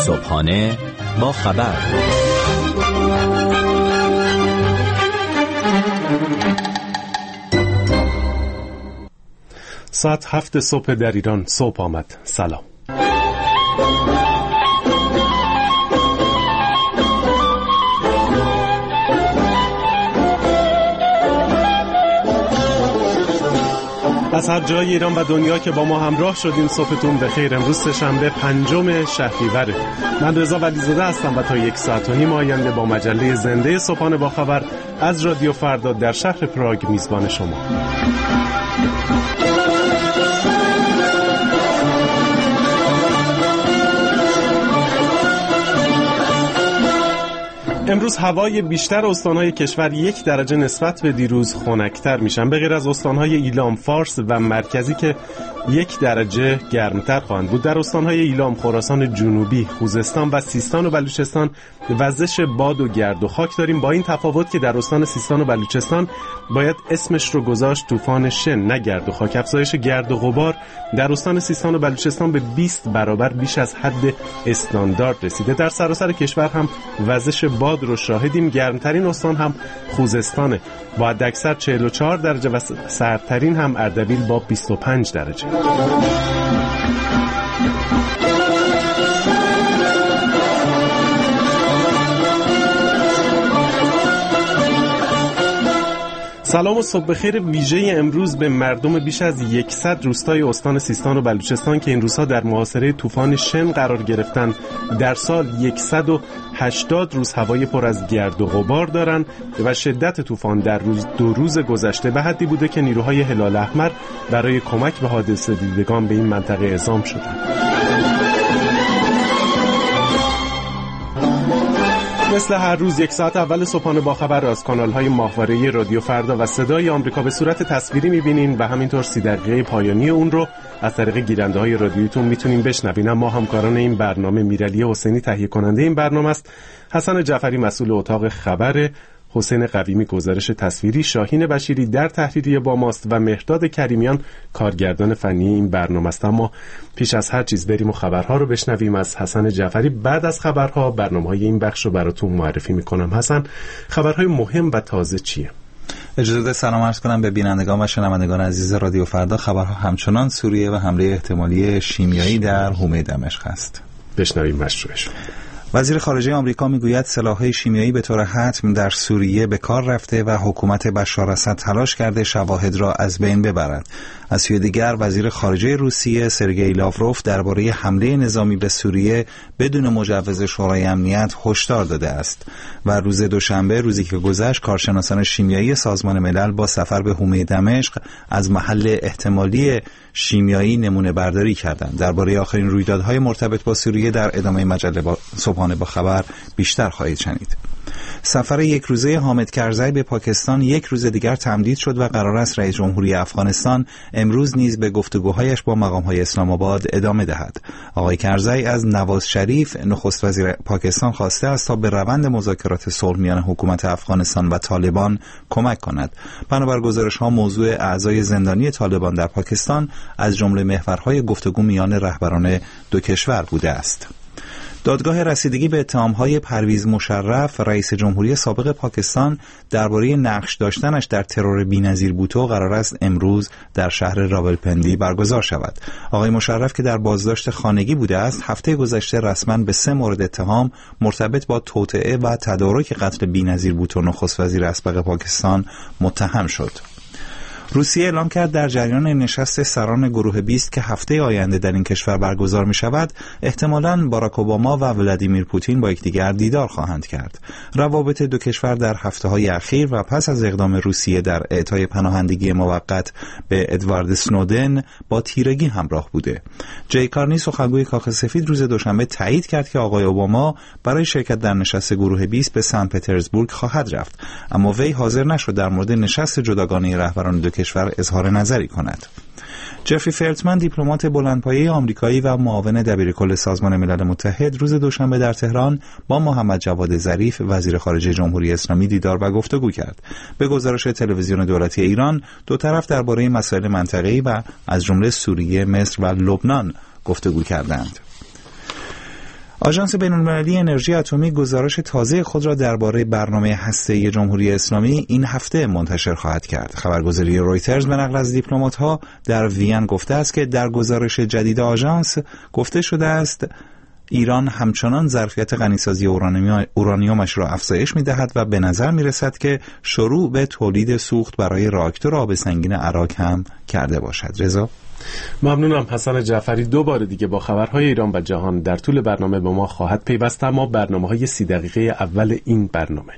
صبحانه با خبر. ساعت 7 صبح در ایران صبح آمد. سلام. از هر جای ایران و دنیا که با ما همراه شدین صبحتون بخیر. امروز سه‌شنبه 5 شهریوره. من رضا ولیزاده هستم و تا 1 ساعت و نیم آینده با مجله زنده صبحانه با خبر از رادیو فردا در شهر پراگ میزبان شما. امروز هوای بیشتر استانهای کشور 1 درجه نسبت به دیروز خنک‌تر میشن، به غیر از استانهای ایلام، فارس و مرکزی که 1 درجه گرمتر خواهند بود. در استانهای ایلام، خراسان جنوبی، خوزستان و سیستان و بلوچستان وزش باد و گرد و خاک داریم، با این تفاوت که در استان سیستان و بلوچستان باید اسمش رو گذاشت طوفان شن، نه گرد و خاک. افزایش گرد و غبار در استان سیستان و بلوچستان به 20 برابر بیش از حد استاندارد رسیده. در سراسر کشور هم وزش باد رو شاهدیم. گرمترین استان هم خوزستانه با حداکثر 44 درجه و سردترین هم اردبیل با 25 درجه. سلام و صبح بخیر ویژه امروز به مردم بیش از 100 روستای استان سیستان و بلوچستان که این روزها در محاصره طوفان شن قرار گرفتن. در سال 180 روز هوای پر از گرد و غبار دارن و شدت طوفان در 2 روز گذشته به حدی بوده که نیروهای هلال احمر برای کمک به حادثه دیدگان به این منطقه اعزام شدند. مثل هر روز 1 ساعت اول صبحانه با خبر از کانال‌های ماهواره‌ای رادیو فردا و صدای آمریکا به صورت تصویری می‌بینین و همینطور 30 دقیقه پایانی اون رو از طریق گیرنده‌های رادیویتون می‌تونین بشنوین. ما همکاران این برنامه میرعلی حسینی تهیه کننده این برنامه است، حسن جعفری مسئول اتاق خبر، حسین قویمی گزارش تصویری، شاهین بشیری در تحریریه با ماست و مهرداد کریمیان کارگردان فنی این برنامه است. اما پیش از هر چیز بریم و خبرها رو بشنویم از حسن جعفری. بعد از خبرها برنامه‌های این بخش رو براتون معرفی میکنم. حسن، خبرهای مهم و تازه چیه؟ اجازه بده سلام عرض کنم به بینندگان و شنوندگان عزیز رادیو فردا. خبرها همچنان سوریه و حمله احتمالی شیمیایی در حومه دمشق است. بشنویم مشروعش. وزیر خارجه آمریکا میگوید سلاح‌های شیمیایی به طور حتم در سوریه به کار رفته و حکومت بشار اسد تلاش کرده شواهد را از بین ببرد. از سوی دیگر وزیر خارجه روسیه سرگئی لاوروف درباره حمله نظامی به سوریه بدون مجوز شورای امنیت هشدار داده است و روز دوشنبه، روزی که گذشت، کارشناسان شیمیایی سازمان ملل با سفر به حومه دمشق از محل احتمالی شیمیایی نمونه برداری کردند. درباره آخرین رویدادهای مرتبط با سوریه در ادامه مجله صبحانه با خبر بیشتر خواهید شنید. سفر 1 روزه حامد کرزی به پاکستان 1 روز دیگر تمدید شد و قرار است رئیس جمهوری افغانستان امروز نیز به گفتگوهایش با مقام‌های اسلام آباد ادامه دهد. آقای کرزی از نواز شریف نخست وزیر پاکستان خواسته است تا به روند مذاکرات صلح میان حکومت افغانستان و طالبان کمک کند. بنابر گزارش‌ها موضوع اعضای زندانی طالبان در پاکستان از جمله محورهای گفتگو میان رهبران دو کشور بوده است. دادگاه رسیدگی به اتهام‌های پرویز مشرف رئیس جمهوری سابق پاکستان درباره نقش داشتنش در ترور بی‌نظیر بوتو قرار است امروز در شهر راولپندی برگزار شود. آقای مشرف که در بازداشت خانگی بوده است، هفته گذشته رسما به 3 مورد اتهام مرتبط با توطئه و تدارک قتل بی‌نظیر بوتو نخست وزیر اسبق پاکستان متهم شد. روسیه اعلام کرد در جریان نشست سران گروه 20 که هفته آینده در این کشور برگزار می شود، احتمالاً باراک اوباما و ولادیمیر پوتین با یکدیگر دیدار خواهند کرد. روابط دو کشور در هفته‌های اخیر و پس از اقدام روسیه در اعطای پناهندگی موقت به ادوارد اسنودن با تیرگی همراه بوده. جی کارنی سخنگوی کاخ سفید روز دوشنبه تایید کرد که آقای اوباما برای شرکت در نشست گروه 20 به سن پترزبورگ خواهد رفت، اما وی حاضر نشد در مورد نشست جداگانه رهبران دو کشور اظهار نظری کند. جفری فلتمن دیپلمات بلندپایه آمریکایی و معاون دبیرکل سازمان ملل متحد روز دوشنبه در تهران با محمد جواد ظریف وزیر خارجه جمهوری اسلامی دیدار و گفتگو کرد. به گزارش تلویزیون دولتی ایران، دو طرف درباره مسائل منطقه‌ای و از جمله سوریه، مصر و لبنان گفتگو کردند. آژانس بین‌المللی انرژی اتمی گزارش تازه خود را درباره برنامه هسته‌ای جمهوری اسلامی این هفته منتشر خواهد کرد. خبرگزاری رویترز به نقل از دیپلمات‌ها در وین گفته است که در گزارش جدید آژانس گفته شده است ایران همچنان ظرفیت غنیسازی اورانیومش را افزایش می‌دهد و به نظر می‌رسد که شروع به تولید سوخت برای راکتور آب سنگین عراق هم کرده باشد. رضا، ممنونم. حسن جعفری دوباره دیگه با خبرهای ایران و جهان در طول برنامه به ما خواهد پیوست، اما برنامه‌های 30 دقیقه اول این برنامه.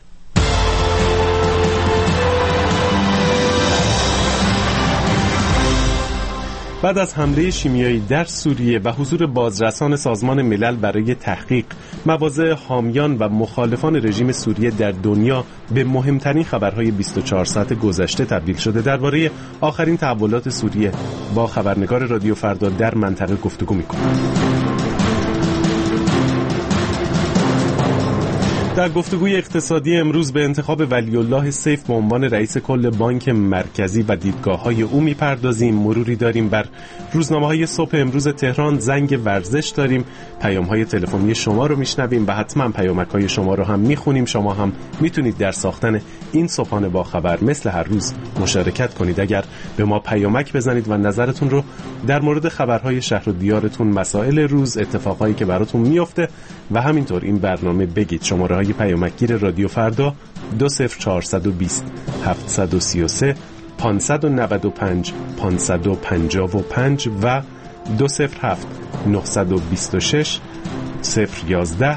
بعد از حمله شیمیایی در سوریه و حضور بازرسان سازمان ملل برای تحقیق، مواضع حامیان و مخالفان رژیم سوریه در دنیا به مهمترین خبرهای 24 ساعت گذشته تبدیل شده. درباره آخرین تحولات سوریه با خبرنگار رادیو فردا در منطقه گفتگو می‌کنیم. در گفتگوی اقتصادی امروز به انتخاب ولی الله سیف به عنوان رئیس کل بانک مرکزی و دیدگاه‌های او می‌پردازیم. مروری داریم بر روزنامه‌های صبح امروز تهران، زنگ ورزش داریم، پیام‌های تلفنی شما رو میشنویم و حتما پیامک‌های شما رو هم میخونیم. شما هم میتونید در ساختن این صبحانه با خبر مثل هر روز مشارکت کنید. اگر به ما پیامک بزنید و نظرتون رو در مورد خبرهای شهر و دیارتون، مسائل روز، اتفاقایی که براتون میفته و همینطور این برنامه بگید. شماره پیامکگیر رادیو فردا 20420 733 595 555 و 207 926 011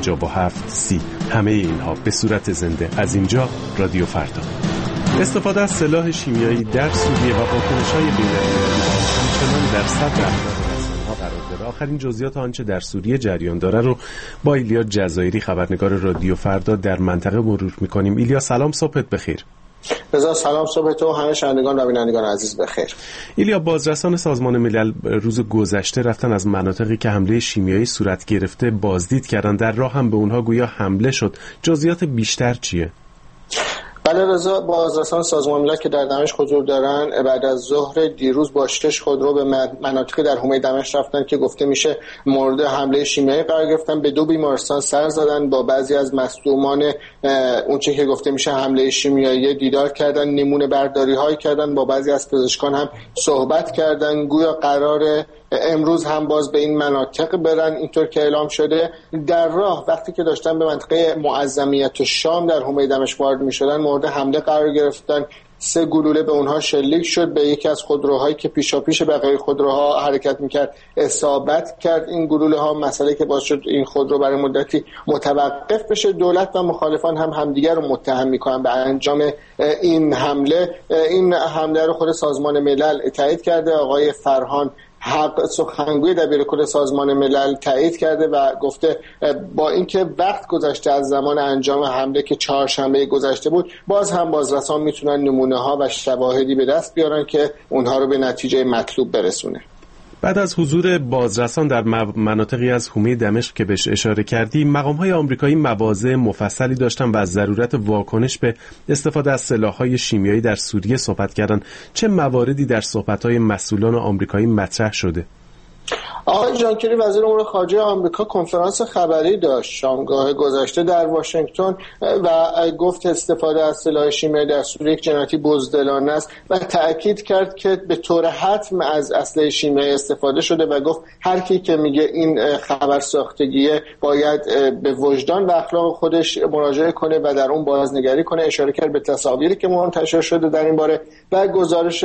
57 30. همه اینها به صورت زنده از اینجا رادیو فردا. استفاده از سلاح شیمیایی در سوریه و واکنش‌های بین‌المللی همچنان در صدر اخبار قرار داره. آخرین جزئیات آنچه در سوریه جریان داره رو با ایلیا جزایری خبرنگار رادیو فردا در منطقه مرور می‌کنیم. ایلیا سلام، صبحت بخیر. رضا سلام، صبح تو همه شنوندگان و بینندگان عزیز بخیر. ایلیا، بازرسان سازمان ملل روز گذشته رفتن از مناطقی که حمله شیمیایی صورت گرفته بازدید کردن. در راه هم به اونها گویا حمله شد. جزئیات بیشتر چیه؟ بله رضا، بازرسان سازمان ملل که در دمشق حضور دارن بعد از ظهر دیروز با شش خودرو به مناطقی در حومه دمشق رفتن که گفته میشه مورد حمله شیمیایی قرار گرفتن. به 2 بیمارستان سر زدن، با بعضی از مصدومان اونچه که گفته میشه حمله شیمیایی دیدار کردن، نمونه برداری های کردن، با بعضی از پزشکان هم صحبت کردن. گویا قراره امروز هم باز به این مناطق برن، اینطور که اعلام شده. در راه وقتی که داشتن به منطقه معظمیت شام در حومه دمشق وارد میشدن مورد حمله قرار گرفتن. 3 گلوله به اونها شلیک شد، به یکی از خودروهایی که پیشاپیش بقیه خودروها حرکت میکرد اصابت کرد. این گلوله ها مسئله که باعث شد این خودرو برای مدتی متوقف بشه. دولت و مخالفان هم همدیگر رو متهم میکنن به انجام این حمله. این حمله رو خود سازمان ملل تایید کرده. آقای فرهان حق سخنگوی دبیرکل سازمان ملل تایید کرده و گفته با اینکه وقت گذشته از زمان انجام حمله که 4 شنبه گذشته بود، باز هم بازرسان میتونن نمونه ها و شواهدی به دست بیارن که اونها رو به نتیجه مطلوب برسونه. بعد از حضور بازرسان در مناطقی از حومه دمشق که بهش اشاره کردی، مقام‌های آمریکایی مواضع مفصلی داشتن و از ضرورت واکنش به استفاده از سلاح‌های شیمیایی در سوریه صحبت کردن. چه مواردی در صحبت‌های مسئولان آمریکایی مطرح شده؟ آقای جان کری وزیر امور خارجه آمریکا کنفرانس خبری داشت شامگاه گذشته در واشنگتن و گفت استفاده از سلاح شیمیایی در سوریه یک جنایتی بزدلانه است و تأکید کرد که به طور حتم از اسلحه شیمیایی استفاده شده و گفت هر کی که میگه این خبر ساختگیه باید به وجدان و اخلاق خودش مراجعه کنه و در اون بازنگری کنه. اشاره کرد به تصاویری که منتشر شده در این باره و گزارش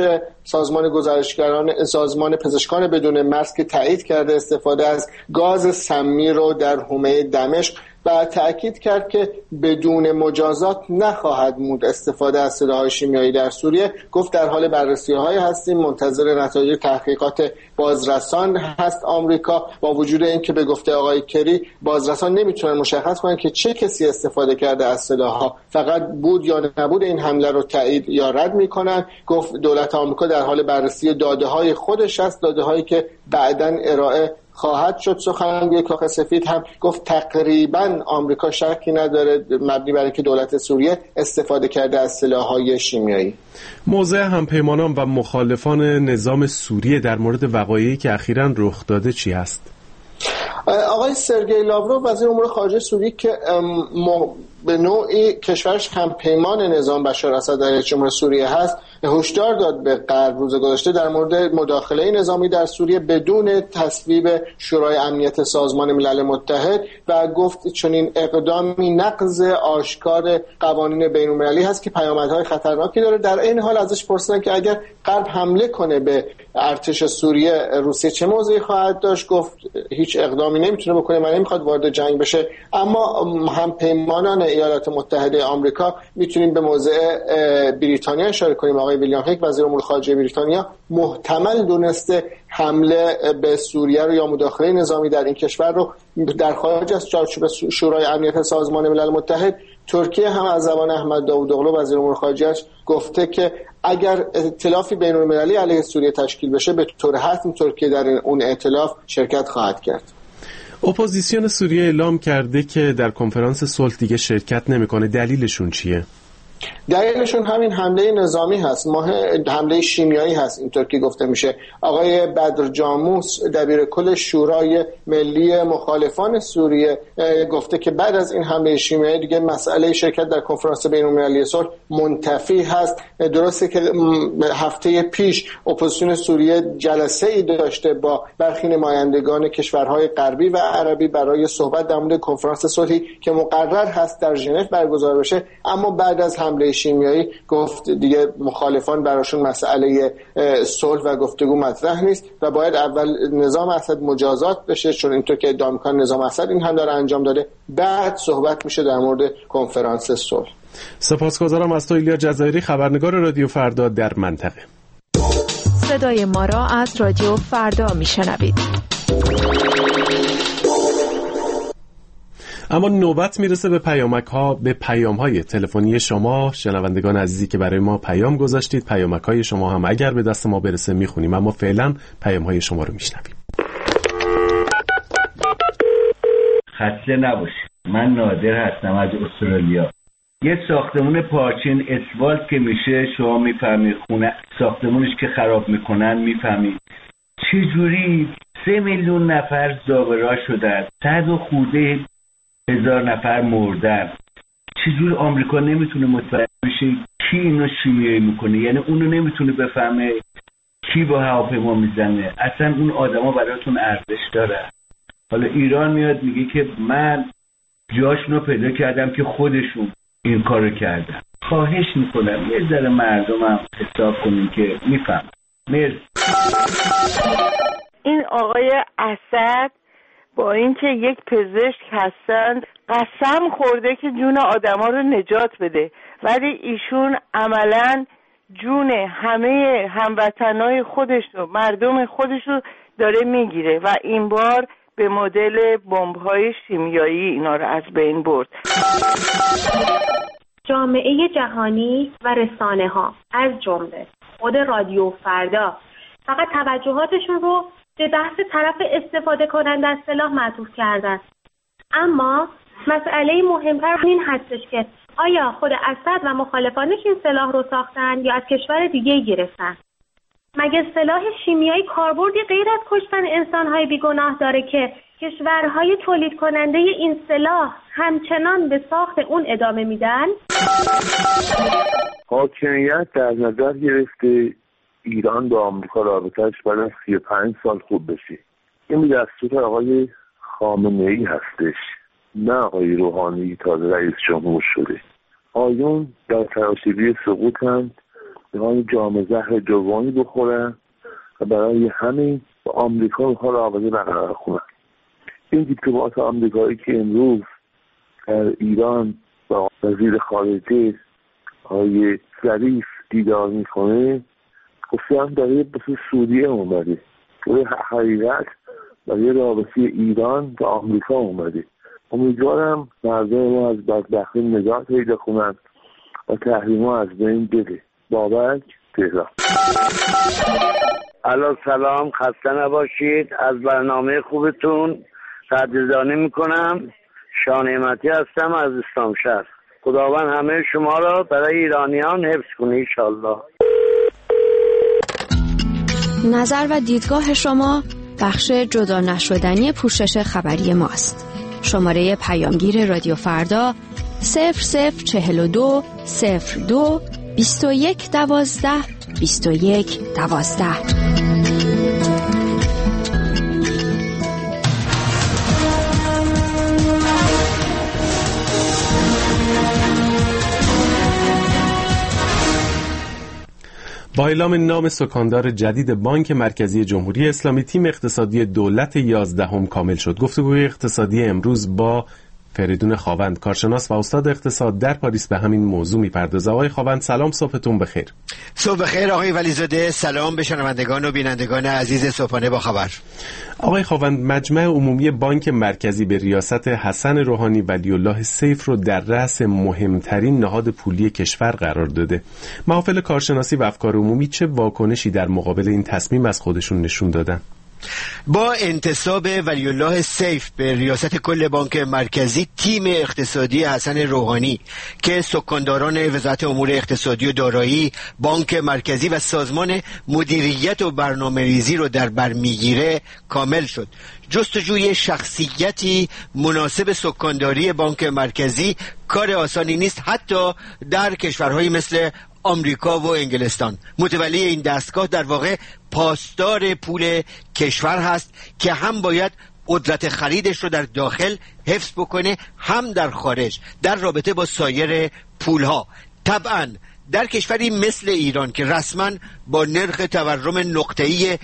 سازمان پزشکان بدون مرز که تایید کرده استفاده از گاز سمی رو در حومه دمشق و تأکید کرد که بدون مجازات نخواهد بود استفاده از سلاح‌های شیمیایی در سوریه. گفت در حال بررسی‌های هستیم، منتظر نتایج تحقیقات بازرسان هست آمریکا. با وجود اینکه به گفته آقای کری بازرسان نمیتونن مشخص کنن که چه کسی استفاده کرده از سلاح‌ها، فقط بود یا نبود این حمله رو تایید یا رد میکنن. گفت دولت آمریکا در حال بررسی داده‌های خودش است، داده‌هایی که بعداً ارائه خواهد شد. سخنگوی کاخ سفید هم گفت تقریبا آمریکا شکی نداره مبنی بر اینکه دولت سوریه استفاده کرده از سلاح‌های شیمیایی. موضع همپیمانان و مخالفان نظام سوریه در مورد وقایعی که اخیراً رخ داده چی هست؟ آقای سرگئی لاوروف وزیر امور خارجه سوریه که به نوعی کشورش همپیمان نظام بشار اسد در جمهوری سوریه هست، هشدار داد به غرب روز گذشته در مورد مداخله نظامی در سوریه بدون تصویب شورای امنیت سازمان ملل متحد و گفت چنین اقدامی نقض آشکار قوانین بین‌المللی هست که پیامدهای خطرناکی داره. در این حال ازش پرسیدن که اگر غرب حمله کنه به ارتش سوریه، روسیه چه موضعی خواهد داشت؟ گفت هیچ اقدامی نمیتونه بکنه و نمیخواد وارد جنگ بشه، اما همپیمانان ایالات متحده آمریکا میتونیم به موضع بریتانیا اشاره کنیم. آقای ویلیام هیک وزیر امور خارجه بریتانیا محتمل دونسته حمله به سوریه رو یا مداخله نظامی در این کشور رو در خارج از چارچوب شورای امنیت سازمان ملل متحد. ترکیه هم از زبان احمد داوودوغلو وزیر امور خارجه‌اش گفته که اگر ائتلافی بین‌المللی علیه سوریه تشکیل بشه به طور حتم ترکیه در اون ائتلاف شرکت خواهد کرد. اپوزیسیون سوریه اعلام کرده که در کنفرانس صلح دیگه شرکت نمیکنه. دلیلشون چیه؟ دلیلشون همین حمله نظامی هست، حمله شیمیایی هست اینطور که گفته میشه. آقای بدر جاموس دبیر کل شورای ملی مخالفان سوریه گفته که بعد از این حمله شیمیایی دیگه مسئله شرکت در کنفرانس بین‌المللی صلح منتفی هست. درسته که هفته پیش اپوزیسیون سوریه جلسه‌ای داشته با برخی نمایندگان کشورهای غربی و عربی برای صحبت در مورد کنفرانس صلحی که مقرر هست در ژنو برگزار بشه، اما بعد از حمله شیمیایی گفت دیگه مخالفان براشون مسئله صلح و گفتگو مطرح نیست و باید اول نظام اسد مجازات بشه، چون اینطور که ادعا می‌کنه نظام اسد این هم داره انجام داده، بعد صحبت میشه در مورد کنفرانس صلح. سپاسگزارم از تو ایلیا جزایری، خبرنگار رادیو فردا در منطقه. صدای ما را از رادیو فردا میشنوید. اما نوبت میرسه به پیام‌های تلفنی شما شنوندگان عزیزی که برای ما پیام گذاشتید. پیامک‌های شما هم اگر به دست ما برسه میخونیم، اما فعلا پیام‌های شما رو میشنویم. خسته نباشید، من نادر هستم از استرالیا. یه ساختمون پارچین اسفالت که میشه شما میفهمید، خونه ساختمونش که خراب میکنن میفهمید چجوری 3 میلیون نفر زابرا شدن، 100 و خورده هزار نفر مردن. چجوری آمریکا نمیتونه متوجه بشه کی اینو شیمیایی میکنه؟ یعنی اونو نمیتونه بفهمه کی با هواپیما میزنه؟ اصلا اون آدما براتون ارزش داره؟ حالا ایران میاد میگه که من جاشونو پیدا کردم که خودشون این کارو کردن. خواهش میکنم یه ذره مردمم حساب کنین که میفهم. مرسی. این آقای اسد با اینکه یک پزشک هستند قسم خورده که جون آدما رو نجات بده، ولی ایشون عملاً جون همه هموطنای خودش رو، مردم خودش رو داره میگیره و این بار به مدل بمب‌های شیمیایی اینا رو از بین برد. جامعه جهانی و رسانه‌ها از جمله خود رادیو فردا فقط توجهاتشون رو به بحث طرف استفاده کننده از سلاح معطوف کردن، اما مسئله مهمتر این هستش که آیا خود اسد و مخالفانش این سلاح رو ساختن یا از کشور دیگه گرفتن؟ مگه سلاح شیمیایی کاربردی غیر از کشتن انسان‌های بیگناه داره که کشورهای تولید کننده این سلاح همچنان به ساخت اون ادامه میدن؟ حاکمیت در نظر گرفته ایران با آمریکا رابطه‌اش بعد از 35 سال خوب بشه. این دستور آقای خامنه‌ای هستش، نه آقای روحانی تازه رئیس جمهور شده. آیون در تراشیبی سقوطند، میخوان جام زهر جوانی بخورن و برای همین با آمریکا میخوان رابطه برقرار کنن. این دیپلمات آمریکایی که امروز در ایران با وزیر خارجه آقای ظریف دیدار میکنه، گفتم برای بس سوریه اومده، برای حقیقت برای رابطه ایران و آمریکا اومده. امیدوارم مردم ما از بدبختی نجات پیدا کنند و تحریم ها از بین بره. بابک، تهران. الو سلام، خسته نباشید. از برنامه خوبتون قدردانی میکنم. شانعمتی هستم از اسلامشهر. خداوند همه شما را برای ایرانیان حفظ کنه انشالله. نظر و دیدگاه شما بخش جدا نشدنی پوشش خبری ماست. شماره پیامگیر رادیو فردا 0042 02 21 12 21 12. با اعلام نام سکاندار جدید بانک مرکزی جمهوری اسلامی، تیم اقتصادی دولت 11 کامل شد. گفتگوی اقتصادی امروز با فریدون خاوند، کارشناس و استاد اقتصاد در پاریس، به همین موضوع میپردازه. آقای خاوند سلام، صبحتون بخیر. صبح بخیر آقای ولیزاده، سلام به شنوندگان و بینندگان عزیز صبحانه با خبر. آقای خاوند، مجمع عمومی بانک مرکزی به ریاست حسن روحانی ولی الله سیف رو در رأس مهمترین نهاد پولی کشور قرار داده. محافل کارشناسی و افکار عمومی چه واکنشی در مقابل این تصمیم از خودشون نشون دادن؟ با انتصاب ولی الله سیف به ریاست کل بانک مرکزی، تیم اقتصادی حسن روحانی که سکانداران وزارت امور اقتصادی و دارایی، بانک مرکزی و سازمان مدیریت و برنامه‌ریزی رو در بر میگیره کامل شد. جستجوی شخصیتی مناسب سکانداری بانک مرکزی کار آسانی نیست، حتی در کشورهایی مثل آمریکا و انگلستان. متولی این دستگاه در واقع پاسدار پول کشور هست که هم باید قدرت خریدش رو در داخل حفظ بکنه، هم در خارج در رابطه با سایر پولها. طبعاً در کشوری مثل ایران که رسما با نرخ تورم نقطه‌ای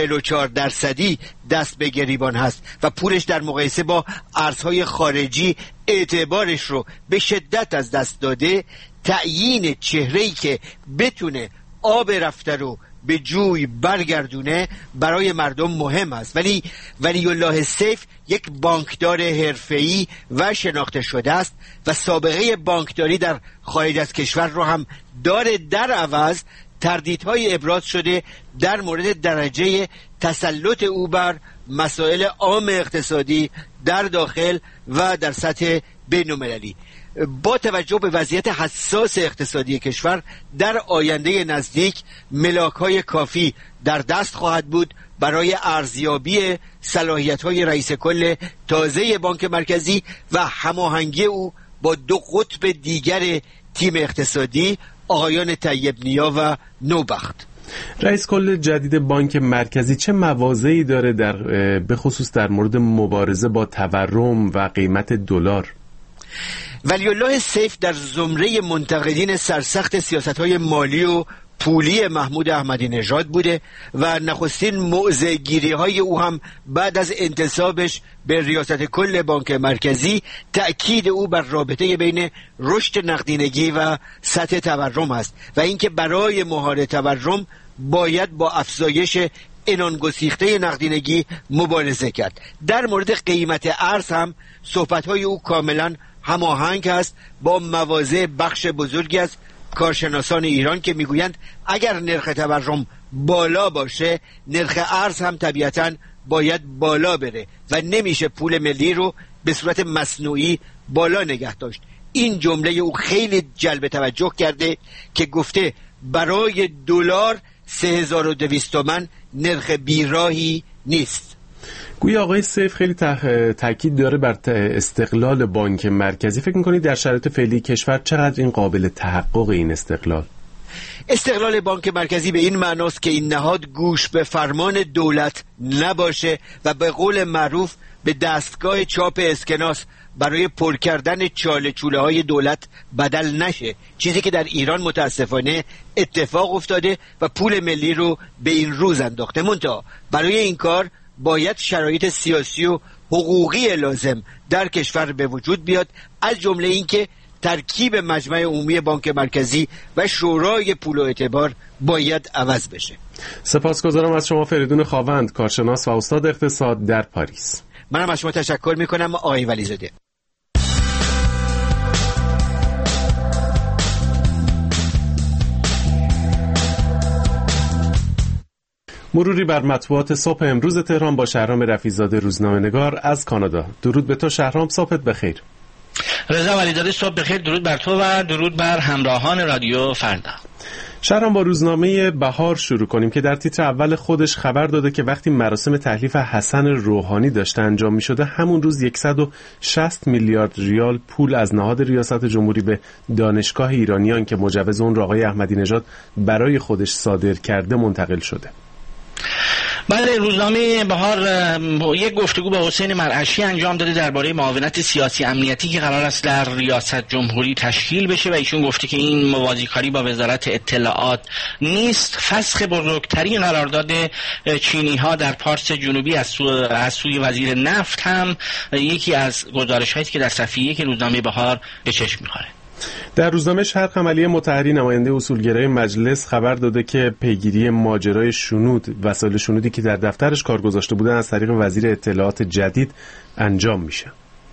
44% دست به گریبان هست و پولش در مقایسه با ارزهای خارجی اعتبارش رو به شدت از دست داده، تعیین چهره‌ای که بتونه آب رفته رو به جوی برگردونه برای مردم مهم است. ولی ولی الله سیف یک بانکدار حرفه‌ای و شناخته شده است و سابقه بانکداری در خارج از کشور رو هم داره. در عوض تردیدهای ابراز شده در مورد درجه تسلط او بر مسائل عام اقتصادی در داخل و در سطح بین‌المللی. با توجه به وضعیت حساس اقتصادی کشور، در آینده نزدیک ملاک‌های کافی در دست خواهد بود برای ارزیابی صلاحیت‌های رئیس کل تازه بانک مرکزی و هماهنگی او با دو قطب دیگر تیم اقتصادی، آقایان طیب نیا و نوبخت. رئیس کل جدید بانک مرکزی چه مواضعی داره به خصوص در مورد مبارزه با تورم و قیمت دلار؟ ولی الله سیف در زمره منتقدین سرسخت سیاست‌های مالی و پولی محمود احمدی نژاد بوده و نخستین موضع‌گیری‌های او هم بعد از انتصابش به ریاست کل بانک مرکزی تأکید او بر رابطه بین رشد نقدینگی و سطح تورم است و اینکه برای مهار تورم باید با افزایش عنان‌گسیخته نقدینگی مبارزه کرد. در مورد قیمت ارز هم صحبت‌های او کاملاً هماهنگ است با مواضع بخش بزرگی از کارشناسان ایران که میگویند اگر نرخ تورم بالا باشه، نرخ ارز هم طبیعتاً باید بالا بره و نمیشه پول ملی رو به صورت مصنوعی بالا نگه داشت. این جمله او خیلی جلب توجه کرده که گفته برای دلار 3200 تومان نرخ بیراهی نیست. گویا آقای سیف خیلی تاکید داره بر استقلال بانک مرکزی. فکر می‌کنید در شرایط فعلی کشور چقدر این قابل تحقق این استقلال؟ استقلال بانک مرکزی به این معناست که این نهاد گوش به فرمان دولت نباشه و به قول معروف به دستگاه چاپ اسکناس برای پر کردن چاله چوله های دولت بدل نشه، چیزی که در ایران متاسفانه اتفاق افتاده و پول ملی رو به این روز انداخته. منتها برای این کار باید شرایط سیاسی و حقوقی لازم در کشور به وجود بیاد، از جمله اینکه ترکیب مجمع عمومی بانک مرکزی و شورای پول و اعتبار باید عوض بشه. سپاسگزارم از شما فریدون خاوند، کارشناس و استاد اقتصاد در پاریس. منم از شما تشکر میکنم آقای ولیزاده. مروری بر مطبوعات صبح امروز تهران با شهرام رفیع‌زاده، روزنامه‌نگار از کانادا. درود به تو شهرام، صبحت بخیر. رضا ولیزاده صبح بخیر، درود بر تو و درود بر همراهان رادیو فردا. شهرام با روزنامه بهار شروع کنیم که در تیتر اول خودش خبر داده که وقتی مراسم تحلیف حسن روحانی داشته انجام می شده همون روز 160 میلیارد ریال پول از نهاد ریاست جمهوری به دانشگاه ایرانیان که مجوز اون را آقای احمدی نژاد برای خودش صادر کرده منتقل شده. بله، روزنامه بهار یک گفتگو با حسین مرعشی انجام داده درباره معاونت سیاسی امنیتی که قرار است در ریاست جمهوری تشکیل بشه و ایشون گفته که این موازیکاری با وزارت اطلاعات نیست. فسخ بزرگترین قرارداد چینی ها در پارس جنوبی از سوی وزیر نفت هم یکی از گزارش هایی که در صفحه 1 روزنامه بهار به چشم می‌خوره. در روزنامه شرق عملی مطهری نماینده اصولگرای مجلس خبر داده که پیگیری ماجرای شنود وسایل شنودی که در دفترش کار گذاشته بودن از طریق وزیر اطلاعات جدید انجام میشه.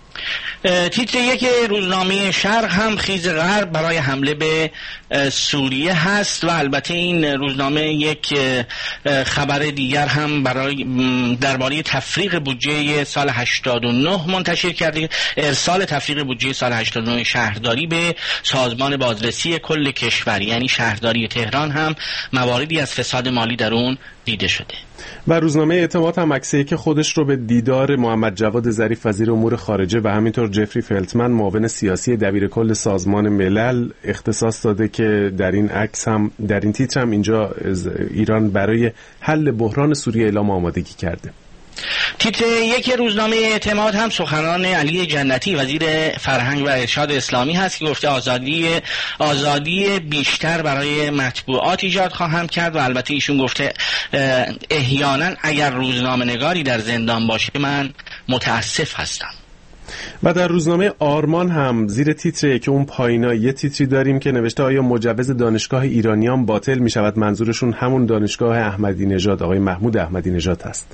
تیتر 1 روزنامه شرق هم خیز غرب برای حمله به سوریه هست و البته این روزنامه یک خبر دیگر هم درباره تفریغ بودجه سال 89 منتشر کرده. ارسال تفریغ بودجه سال 89 شهرداری به سازمان بازرسی کل کشور یعنی شهرداری تهران هم مواردی از فساد مالی در اون دیده شده. و روزنامه اعتماد هم عکسیه که خودش رو به دیدار محمد جواد ظریف وزیر امور خارجه و همینطور جفری فلتمن معاون سیاسی دبیرکل سازمان ملل اختصاص داده که در این عکس هم در این تیتر هم اینجا ایران برای حل بحران سوریه اعلام آمادگی کرده. تیتر 1 روزنامه اعتماد هم سخنان علی جنتی وزیر فرهنگ و ارشاد اسلامی هست که گفته آزادی بیشتر برای مطبوعات ایجاد خواهم کرد و البته ایشون گفته احیانا اگر روزنامه نگاری در زندان باشه من متاسف هستم. و در روزنامه آرمان هم زیر تیتره که اون پایینا یه تیتری داریم که نوشته آیا مجوز دانشگاه ایرانیان باطل می شود؟ منظورشون همون دانشگاه احمدی نژاد آقای محمود احمدی نژاد هست.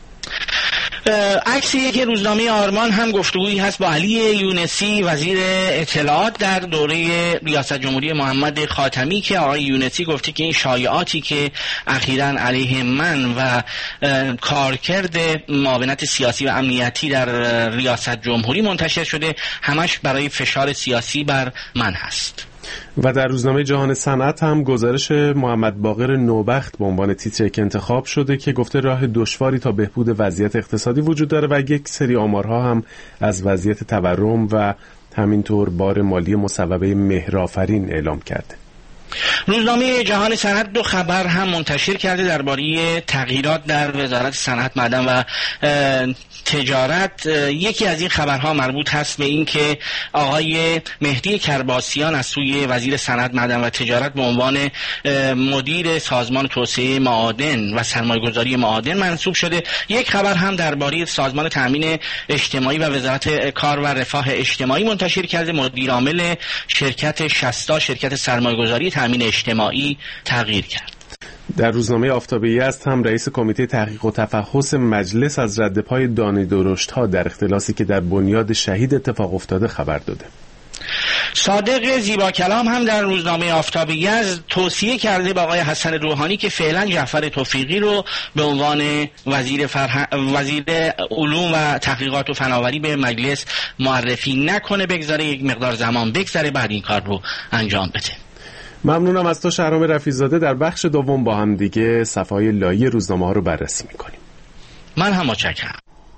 عکس یک روزنامه آرمان هم گفتگویی هست با علی یونسی وزیر اطلاعات در دوره ریاست جمهوری محمد خاتمی که آقای یونسی گفته که این شایعاتی که اخیراً علیه من و کارکرد معاونت سیاسی و امنیتی در ریاست جمهوری منتشر شده همش برای فشار سیاسی بر من هست. و در روزنامه جهان صنعت هم گزارش محمد باقر نوبخت به عنوان تیتر که انتخاب شده که گفته راه دشواری تا بهبود وضعیت اقتصادی وجود داره و یک سری آمارها هم از وضعیت تورم و همینطور بار مالی مصوبه مهرآفرین اعلام کرده. روزنامه جهان صنعت 2 خبر هم منتشر کرده درباره تغییرات در وزارت صنعت معدن و تجارت. یکی از این خبرها مربوط هست به این که آقای مهدی کرباسیان از سوی وزیر صنعت معدن و تجارت به عنوان مدیر سازمان توسعه معادن و سرمایه‌گذاری معادن منصوب شده. یک خبر هم درباره سازمان تامین اجتماعی و وزارت کار و رفاه اجتماعی منتشر کرده. مدیر عامل شرکت شستا شرکت سرمایه‌گذاری تامین اجتماعی تغییر کرد. در روزنامه آفتابی است هم رئیس کمیته تحقیق و تفحص مجلس از رد پای دانه درشت‌ها در اختلاسی که در بنیاد شهید اتفاق افتاده خبر داده. صادق زیبا کلام هم در روزنامه آفتاب یزد توصیه کرده به آقای حسن روحانی که فعلا جعفر توفیقی رو به عنوان وزیر علوم و تحقیقات و فناوری به مجلس معرفی نکنه، بگذاره یک مقدار زمان بگذره بعد این کار رو انجام بده. ممنونم از تو شهرام رفیع‌زاده. در بخش دوم با هم دیگه صفحه‌های لایه روزنامه ها رو بررسی می‌کنیم. من هم متشکرم.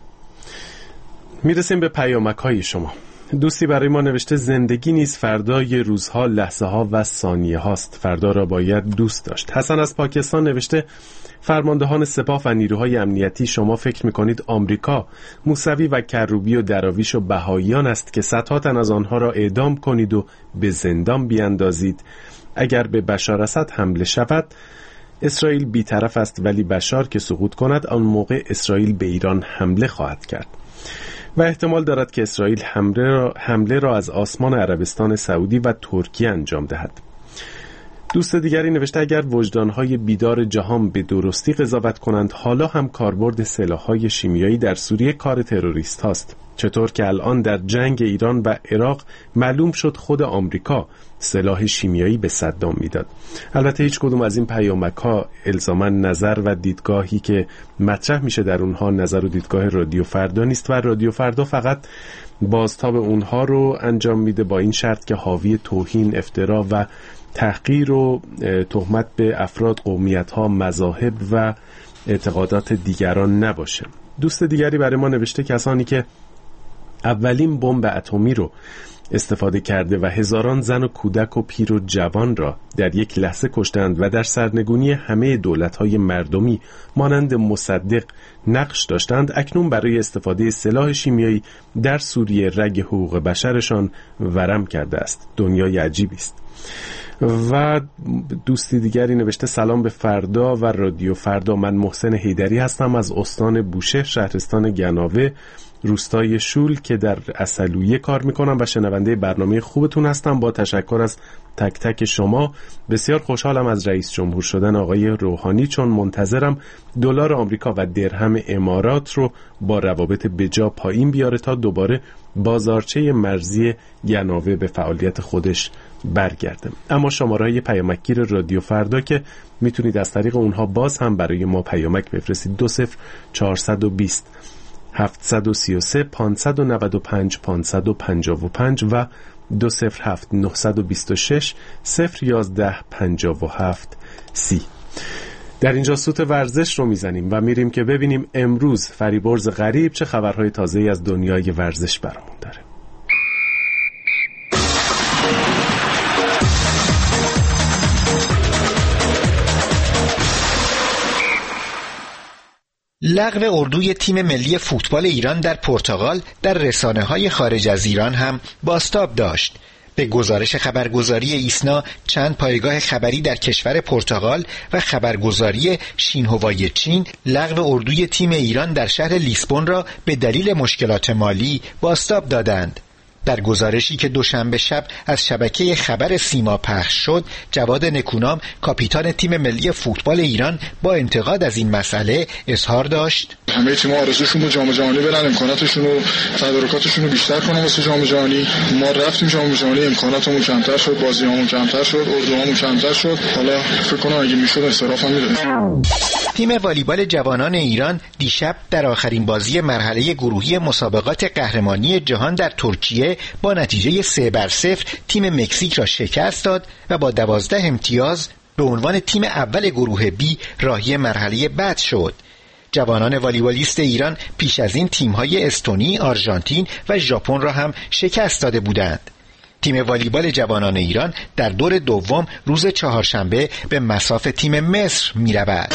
میرسیم به پیامک‌های شما. دوستی برای ما نوشته زندگی نیز فردای روزها، لحظه ها و ثانیه هاست. فردا را باید دوست داشت. حسن از پاکستان نوشته فرماندهان سپاه و نیروهای امنیتی شما فکر میکنید آمریکا، موسوی و کروبی و دراویش و بهاییان است که صدها تن از آنها را اعدام کنید و به زندان بیاندازید؟ اگر به بشار اسد حمله شود اسرائیل بی‌طرف است، ولی بشار که سقوط کند آن موقع اسرائیل به ایران حمله خواهد کرد و احتمال دارد که اسرائیل حمله را از آسمان عربستان سعودی و ترکیه انجام دهد. دوست دیگری نوشته اگر وجدانهای بیدار جهان به درستی قضاوت کنند حالا هم کاربرد سلاح‌های شیمیایی در سوریه کار تروریست هاست. چطور که الان در جنگ ایران و عراق معلوم شد خود آمریکا سلاح شیمیایی به صدام میداد. البته هیچ کدوم از این پیامک‌ها الزاما نظر و دیدگاهی که مطرح میشه در اونها نظر و دیدگاه رادیو فردا نیست و رادیو فردا فقط بازتاب اونها رو انجام میده با این شرط که حاوی توهین، افترا و تحقیر و تهمت به افراد، قومیت‌ها، مذاهب و اعتقادات دیگران نباشه. دوست دیگری برای ما نوشته کسانی که اولین بمب اتمی رو استفاده کرده و هزاران زن و کودک و پیر و جوان را در یک لحظه کشتند و در سرنگونی همه دولت‌های مردمی مانند مصدق نقش داشتند، اکنون برای استفاده سلاح شیمیایی در سوریه رگ حقوق بشرشان ورم کرده است. دنیای عجیبی است. و دوستی دیگری نوشته سلام به فردا و رادیو فردا، من محسن حیدری هستم از استان بوشهر، شهرستان گناوه، روستای شول که در عسلویه کار میکنم و شنونده برنامه خوبتون هستم. با تشکر از تک تک شما. بسیار خوشحالم از رئیس جمهور شدن آقای روحانی، چون منتظرم دلار آمریکا و درهم امارات رو با روابط بجا پایین بیاره تا دوباره بازارچه مرزی گناوه به فعالیت خودش برگرده. اما شماره‌های پیامکگیر رادیو فردا که میتونید از طریق اونها باز هم برای ما پیامک بفرستید 20420 733 595 555 و 207 926 011 57 30. در اینجا سوت ورزش رو میزنیم و میریم که ببینیم امروز فریبرز غریب چه خبرهای تازه‌ای از دنیای ورزش برامون داره. لغو اردوی تیم ملی فوتبال ایران در پرتغال در رسانه‌های خارج از ایران هم بازتاب داشت. به گزارش خبرگزاری ایسنا، چند پایگاه خبری در کشور پرتغال و خبرگزاری شینهوای چین لغو اردوی تیم ایران در شهر لیسبون را به دلیل مشکلات مالی بازتاب دادند. در گزارشی که دوشنبه شب از شبکه خبر سیما پخش شد، جواد نکونام کاپیتان تیم ملی فوتبال ایران با انتقاد از این مسئله اظهار داشت: همه تیم‌ها آرزوشون بود جام جهانی برن، امکاناتشون و تدارکاتشون رو بیشتر کنن واسه جام جهانی. ما رفتیم جام جهانی، امکاناتمون کمتر شد، بازیامون کمتر شد، اردوهامون کمتر شد. حالا فکر کنم اگه میشد استرافم می‌داد. تیم والیبال جوانان ایران دیشب در آخرین بازی مرحله گروهی مسابقات قهرمانی جهان در ترکیه با نتیجه 3-0 تیم مکزیک را شکست داد و با 12 امتیاز به عنوان تیم اول گروه بی راهی مرحله بعد شد. جوانان والیبالیست ایران پیش از این تیم‌های استونی، آرژانتین و ژاپن را هم شکست داده بودند. تیم والیبال جوانان ایران در دور دوم روز چهارشنبه به مصاف تیم مصر می‌رود.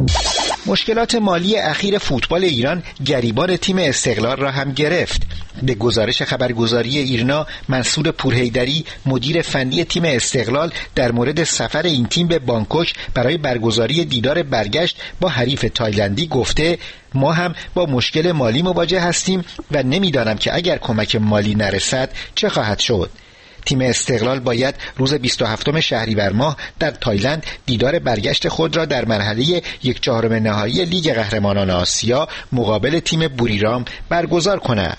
مشکلات مالی اخیر فوتبال ایران گریبان تیم استقلال را هم گرفت. به گزارش خبرگزاری ایرنا، منصور پورحیدری مدیر فنی تیم استقلال در مورد سفر این تیم به بانکوک برای برگزاری دیدار برگشت با حریف تایلندی گفته: ما هم با مشکل مالی مواجه هستیم و نمیدانم که اگر کمک مالی نرسد چه خواهد شد. تیم استقلال باید روز 27 شهریور ماه در تایلند دیدار برگشت خود را در مرحله 1/4 نهایی لیگ قهرمانان آسیا مقابل تیم بوریرام برگزار کند.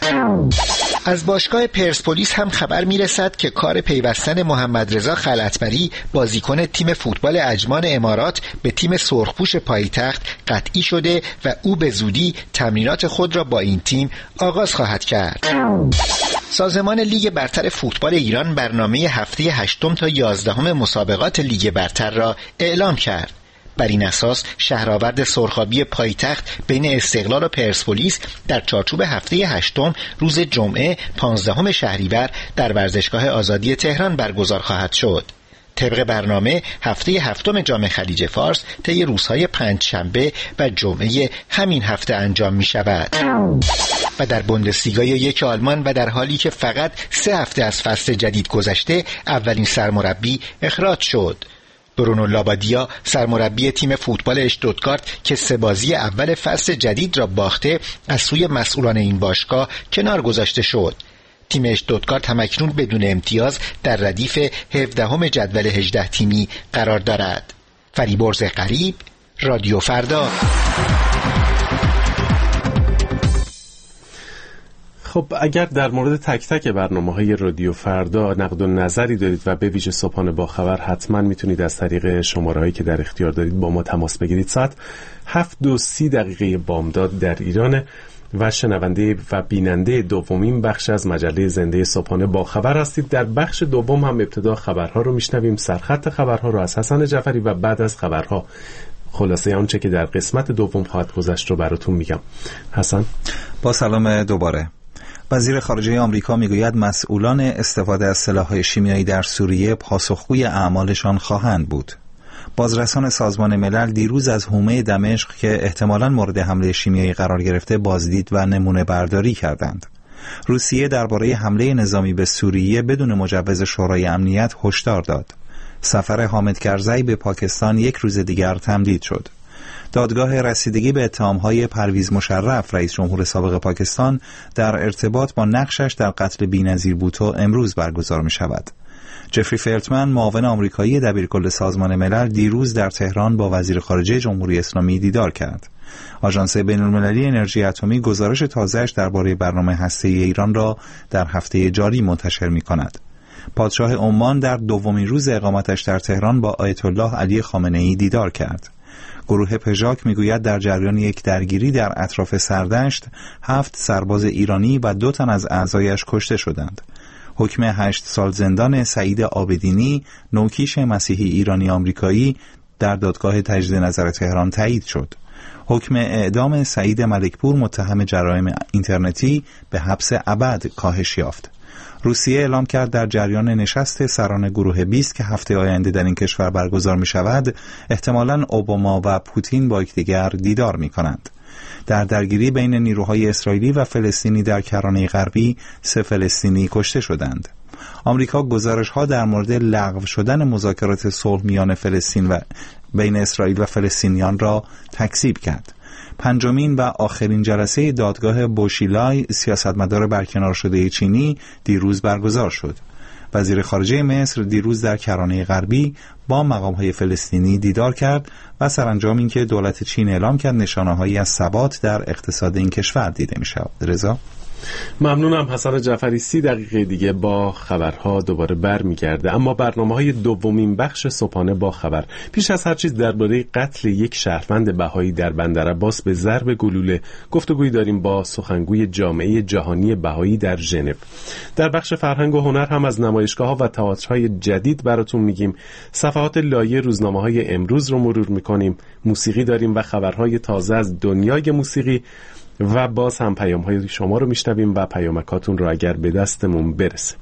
از باشگاه پرسپولیس هم خبر میرسد که کار پیوستن محمد رضا خلعتبری بازیکن تیم فوتبال اجمان امارات به تیم سرخپوش پایتخت قطعی شده و او به زودی تمرینات خود را با این تیم آغاز خواهد کرد. سازمان لیگ برتر فوتبال ایران برنامه هفته 8 تا 11 مسابقات لیگ برتر را اعلام کرد. بر این اساس شهرآورد سرخابی پایتخت بین استقلال و پرسپولیس در چارچوب هفته 8 روز جمعه 15 شهریور در ورزشگاه آزادی تهران برگزار خواهد شد. طبق برنامه هفته 7 جام خلیج فارس طی روزهای پنجشنبه و جمعه همین هفته انجام می شود. و در بوندسلیگای 1 آلمان و در حالی که فقط 3 هفته از فصل جدید گذشته، اولین سرمربی اخراج شد. برونو لابادیا سرمربی تیم فوتبال اشتوتگارت که 3 بازی اول فصل جدید را باخته، از سوی مسئولان این باشگاه کنار گذاشته شد. تیم اشتوتگارت همکنون بدون امتیاز در ردیف 17 جدول 18 تیمی قرار دارد. فریبرز غریب، رادیو فردا. خب اگر در مورد تک تک برنامه‌های رادیو فردا نقد و نظری دارید و به ویژه صبحانه با خبر، حتما میتونید از طریق شماره‌هایی که در اختیار دارید با ما تماس بگیرید. ساعت 7:30 بامداد در ایران و شنونده و بیننده دومین بخش از مجله زنده صبحانه با خبر هستید. در بخش دوم هم ابتدا خبرها رو میشنویم، سرخط خبرها رو از حسن جعفری و بعد از خبرها خلاصه آنچه که در قسمت دوم خواهد گذشت رو براتون میگم. حسن، با سلام دوباره. وزیر خارجه آمریکا میگوید مسئولان استفاده از سلاح‌های شیمیایی در سوریه پاسخگوی اعمالشان خواهند بود. بازرسان سازمان ملل دیروز از حومه دمشق که احتمالاً مورد حمله شیمیایی قرار گرفته بازدید و نمونه برداری کردند. روسیه درباره حمله نظامی به سوریه بدون مجوز شورای امنیت هشدار داد. سفر حامد کرزی به پاکستان یک روز دیگر تمدید شد. دادگاه رسیدگی به اتهام‌های پرویز مشرف رئیس جمهور سابق پاکستان در ارتباط با نقشش در قتل بی‌نظیر بوتو امروز برگزار می‌شود. جفری فلتمن معاون آمریکایی دبیرکل سازمان ملل دیروز در تهران با وزیر خارجه جمهوری اسلامی دیدار کرد. آژانس بین‌المللی انرژی اتمی گزارش تازه‌اش درباره برنامه هسته‌ای ایران را در هفته جاری منتشر می‌کند. پادشاه عمان در دومین روز اقامتش در تهران با آیت الله علی خامنه‌ای دیدار کرد. گروه پژاک میگوید در جریان یک درگیری در اطراف سردشت 7 سرباز ایرانی و 2 تن از اعضایش کشته شدند. حکم 8 سال زندان سعید عابدینی، نوکیش مسیحی ایرانی آمریکایی، در دادگاه تجدید نظر تهران تایید شد. حکم اعدام سعید ملکپور متهم جرایم اینترنتی به حبس ابد کاهش یافت. روسیه اعلام کرد در جریان نشست سران گروه 20 که هفته آینده در این کشور برگزار می شود، احتمالاً اوباما و پوتین با یکدیگر دیدار می کنند. در درگیری بین نیروهای اسرائیلی و فلسطینی در کرانه غربی 3 فلسطینی کشته شدند. آمریکا گزارش‌ها در مورد لغو شدن مذاکرات صلح میان فلسطین و بین اسرائیل و فلسطینیان را تکذیب کرد. 5مین و آخرین جلسه دادگاه بوشیلای سیاستمدار برکنار شده چینی دیروز برگزار شد. وزیر خارجه مصر دیروز در کرانه غربی با مقام‌های فلسطینی دیدار کرد و سرانجام اینکه دولت چین اعلام کرد نشانه‌هایی از ثبات در اقتصاد این کشور دیده می‌شود. رضا، ممنونم. حسن جعفری 30 دقیقه دیگه با خبرها دوباره برمیگرده، اما برنامه‌های دومین بخش صبحانه با خبر. پیش از هر چیز درباره قتل یک شهروند بهایی در بندرعباس به ضرب گلوله گفتگویی داریم با سخنگوی جامعه جهانی بهایی در ژنو. در بخش فرهنگ و هنر هم از نمایشگاه‌ها و تئاترهای جدید براتون میگیم. صفحات لایه روزنامه‌های امروز رو مرور می‌کنیم. موسیقی داریم و خبرهای تازه از دنیای موسیقی و باز هم پیام‌های شما رو میشنویم و پیامکاتون رو اگر به دستمون برسه.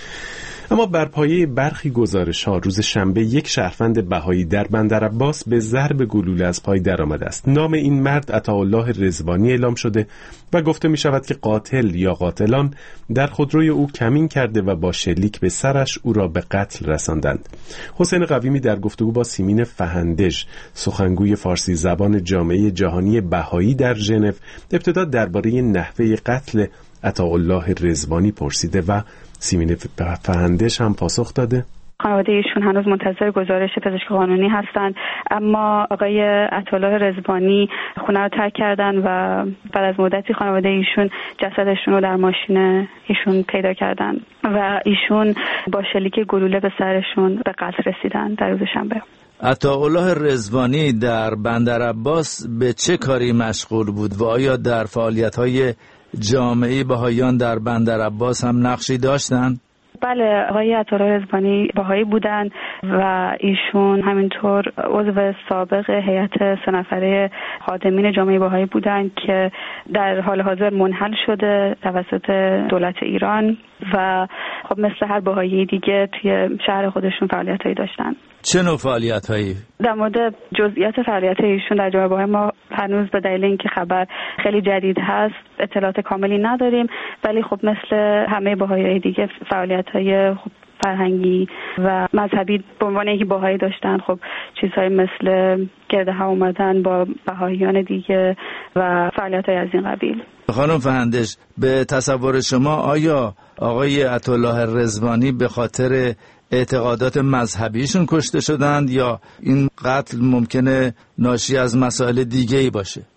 اما بر پایه برخی گزارش‌ها روز شنبه یک شهروند بهایی در بندرعباس به ضرب گلوله از پای درآمده است. نام این مرد عطاالله رضوانی اعلام شده و گفته می شود که قاتل یا قاتلان در خودروی او کمین کرده و با شلیک به سرش او را به قتل رساندند. حسین قویمی در گفتگو با سیمین فهندژ، سخنگوی فارسی زبان جامعه جهانی بهایی در ژنو، ابتدا درباره نحوه قتل عطاالله رضوانی پرسیده و سیمین فهندژ هم پاسخ داده. خانواده ایشون هنوز منتظر گزارش پزشک قانونی هستند، اما آقای عطاالله رضوانی خونه رو ترک کردن و بعد از مدتی خانواده ایشون جسدشون رو در ماشین ایشون پیدا کردن و ایشون با شلیک گلوله به سرشون به قتل رسیدن در روز شنبه. عطاالله رضوانی در بندرعباس به چه کاری مشغول بود و آیا در فعالیت‌های جامعه بهاییان در بندرعباس هم نقشی داشتن؟ بله، آقای عطاالله رضوانی بهایی بودن و ایشون همینطور عضو سابق هیئت 3 نفره خادمین جامعه بهایی بودن که در حال حاضر منحل شده توسط دولت ایران و خب مثل هر بهایی دیگه توی شهر خودشون فعالیتایی داشتن. چه نوع فعالیت‌هایی؟ در مورد جزئیات فعالیت ایشون در جامعه بهایی ما هنوز به دلیل اینکه خبر خیلی جدید هست اطلاعات کاملی نداریم، ولی خب مثل همه بهایی دیگه فعالیت‌های فرهنگی و مذهبی به عنوان اینکه بهایی داشتن، خب چیزهای مثل گرد هم اومدن با بهاییان دیگه و فعالیت‌های از این قبیل. خانم فهندژ، به تصور شما آیا آقای عطاالله رضوانی به خاطر اعتقادات مذهبیشون کشته شدند یا این قتل ممکنه ناشی از مسائل دیگه‌ای باشه؟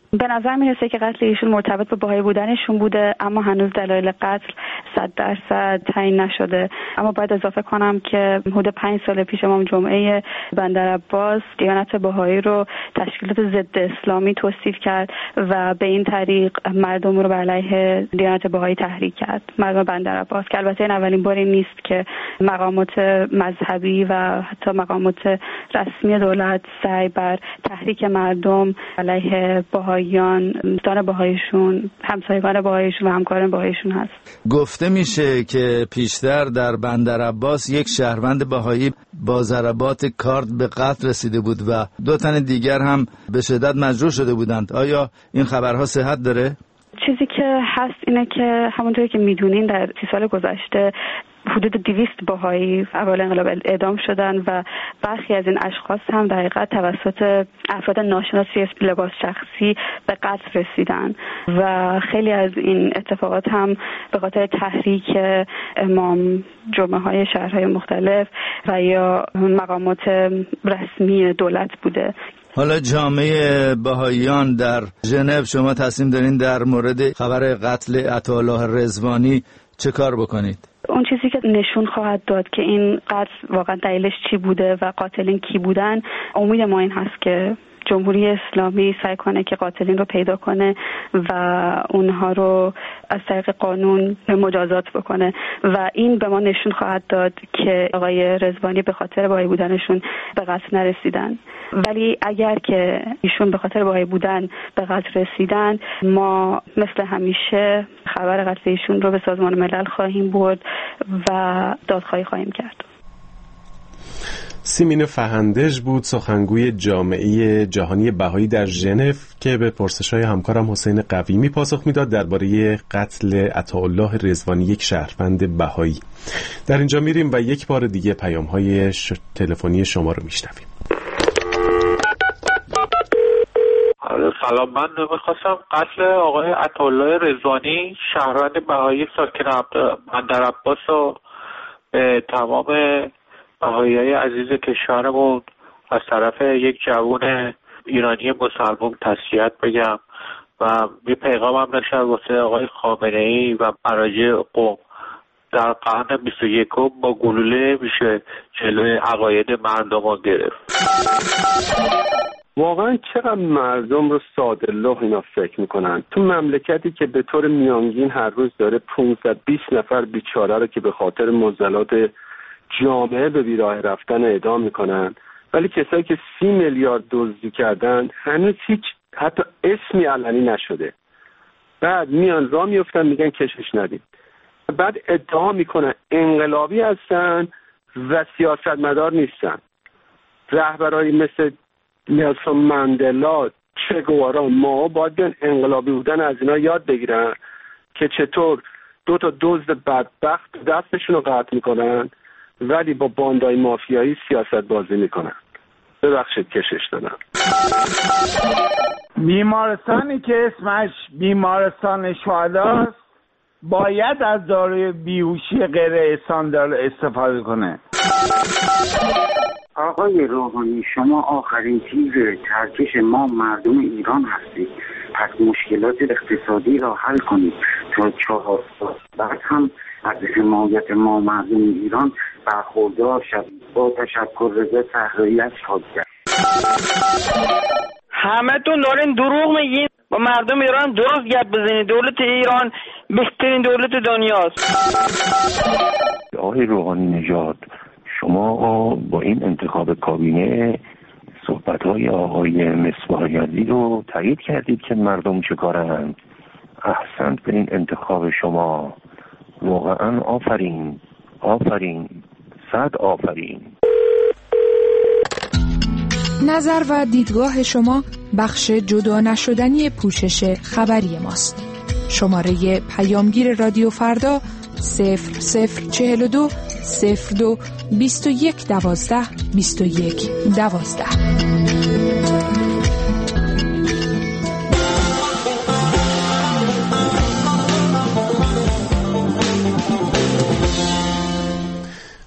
به نظر میرسه که قتل ایشون مرتبط به بهایی بودنشون بوده، اما هنوز دلایل قتل 100% تعیین نشده. اما باید اضافه کنم که حدود 5 سال پیش امام جمعه بندرعباس دیانت بهایی رو تشکیلات ضد اسلامی توصیف کرد و به این طریق مردم رو بر علیه دیانت بهایی تحریک کرد، مردم بندرعباس، که البته این اولین باری نیست که مقامات مذهبی و حتی مقامات رسمی دولت سعی بر تحریک مردم علیه بهاییان، دوستان بهاییشون، همسایگان بهاییشون و همکاران بهاییشون هست. گفته میشه که پیشتر در بندرعباس یک شهروند بهایی با ضربات کارد به قتل رسیده بود و 2 تن دیگر هم به شدت مجروح شده بودند. آیا این خبرها صحت داره؟ چیزی که هست اینه که همونطوری که میدونین در 30 سال گذشته حدود 200 بهایی اول انقلاب اعدام شدن و برخی از این اشخاص هم در حقیقت توسط افراد ناشناسی لباس شخصی به قتل رسیدن و خیلی از این اتفاقات هم به خاطر تحریک امام جمعه های شهرهای مختلف و یا مقامات رسمی دولت بوده. حالا جامعه بهاییان در ژنو شما تصمیم دارین در مورد خبر قتل عطاالله رضوانی چه کار بکنید؟ اون چیزی که نشون خواهد داد که این قتل واقعا دلیلش چی بوده و قاتلین کی بودن، امید ما این هست که جمهوری اسلامی سعی کنه که قاتلین رو پیدا کنه و اونها رو از طریق قانون مجازات بکنه و این به ما نشون خواهد داد که آقای رضوانی به خاطر بهایی بودنشون به قتل نرسیدن. ولی اگر که ایشون به خاطر بهایی بودن به قتل رسیدن، ما مثل همیشه خبر قتل ایشون رو به سازمان ملل خواهیم برد و دادخواهی خواهیم کرد. سیمین فهندج بود، سخنگوی جامعه جهانی بهایی در ژنو، که به پرسش‌های همکارم حسین قویمی پاسخ میداد درباره قتل عطاالله رضوانی، یک شهروند بهایی. در اینجا میریم و یک بار دیگه پیام‌های تلفنی شما رو میشنویم. سلام، من میخواستم قتل آقای عطاالله رضوانی شهروند بهایی ساکن بندرعباس رو به تمام بهایی‌های عزیز کشورمون از طرف یک جوان ایرانی مسلمان تسلیت بگم و یه پیغامم نشه واسه آقای خامنه‌ای و مراجع قوم. در قرن 21 با گلوله میشه جلوی عقاید مردم رو گرفت. واقعا چقدر مردم رو سادالله اینا فکر میکنن؟ تو مملکتی که به طور میانگین هر روز داره 520 نفر بیچاره رو که به خاطر معضلات جامعه به بیراه رفتن اعدام میکنن، ولی کسایی که 30 میلیارد دزدی کردن هنوز هیچ حتی اسمی علنی نشده. بعد میان راه میفتن میگن کشش ندید. بعد ادعا میکنن انقلابی هستن و سیاستمدار نیستن. رهبرایی مثل نلسون ماندلا، چه گوارا، ما باید بیان انقلابی بودن از اینا یاد بگیرن که چطور 2 تا دزد بدبخت دستشون رو قطع میکنن ولی با باندای مافیایی سیاست بازی میکنن. ببخشید کشش دادم. بیمارستانی که اسمش بیمارستان شهداست باید از داروی بیهوشی غیر استاندارد استفاده کنه. آقای روحانی، شما آخرین تیر ترکش ما مردم ایران هستید. پس مشکلات اقتصادی را حل کنید تا 4 سال بعد هم از حمایت ما مردم ایران برخوردار شوید. با تشکر، رضا صحرایی از شادگر. همه تون دارین دروغ میگین، با مردم ایران درست گپ بزنید. دولت ایران بهترین دولت دنیاست. آقای روحانی نژاد، شما با این انتخاب کابینه صحبت‌های آقای مصباح یزدی رو تایید کردید که مردم چه کارند. احسنت به این انتخاب شما، واقعا آفرین، آفرین، 100 آفرین. نظر و دیدگاه شما بخش جدا نشدنی پوشش خبری ماست. شماره پیامگیر رادیو فردا 0042 02 21 12 21 12.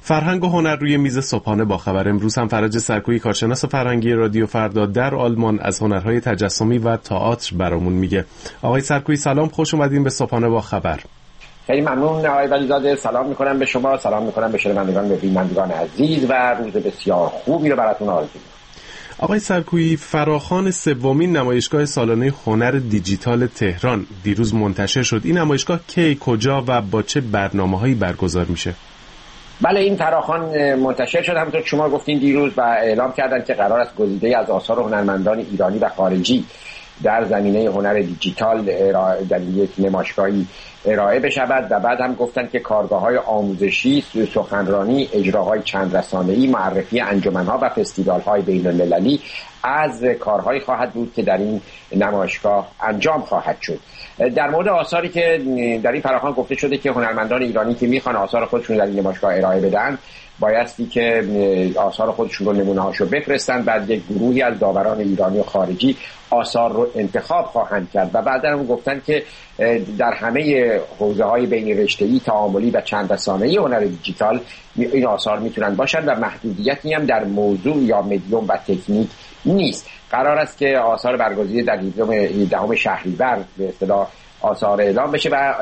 فرهنگ و هنر روی میز صبحانه با خبر. امروز هم فرج سرکویی کارشناس فرهنگی رادیو فردا در آلمان از هنرهای تجسمی و تئاتر برامون میگه. آقای سرکویی سلام، خوش اومدین به صبحانه با خبر. خیلی ممنون آقای ولیزاده، سلام میکنم به شما، سلام میکنم به شنوندگان و بینندگان عزیز و روز بسیار خوبی رو براتون آرزو میکنم. آقای سرکویی، فراخوان سومین نمایشگاه سالانه هنر دیجیتال تهران دیروز منتشر شد. این نمایشگاه کی، کجا و با چه برنامه‌هایی برگزار میشه؟ بله، این فراخوان منتشر شد همونطور که شما گفتین دیروز و اعلام کردن که قرار است گزیده از آثار هنرمندان ایرانی و خارجی در زمینه هنر دیجیتال در یک نمایشگاهی ارائه بشود و بعد هم گفتن که کارگاه‌های آموزشی، سخنرانی، اجراهای چند رسانه‌ای، معرفی انجمن‌ها و فستیوال‌های بین‌المللی از کارهایی خواهد بود که در این نمایشگاه انجام خواهد شد. در مورد آثاری که در این فراخوان گفته شده که هنرمندان ایرانی که میخوان آثار خودشون در این نمایشگاه ارائه بدن بایستی که آثار خودشون رو نمونه‌هاشو بفرستن، بعد یک گروهی از داوران ایرانی و خارجی آثار رو انتخاب خواهند کرد و بعد هم گفتن که در همه حوزه‌های بین رشته‌ای، تعاملی و چند رسانه‌ای هنر دیجیتال این آثار میتونن باشن و محدودیتی هم در موضوع یا مدیوم و تکنیک نیست. قرار است که آثار برگزیده در 17 شهریور به اصطلاح آثار اعلام بشه و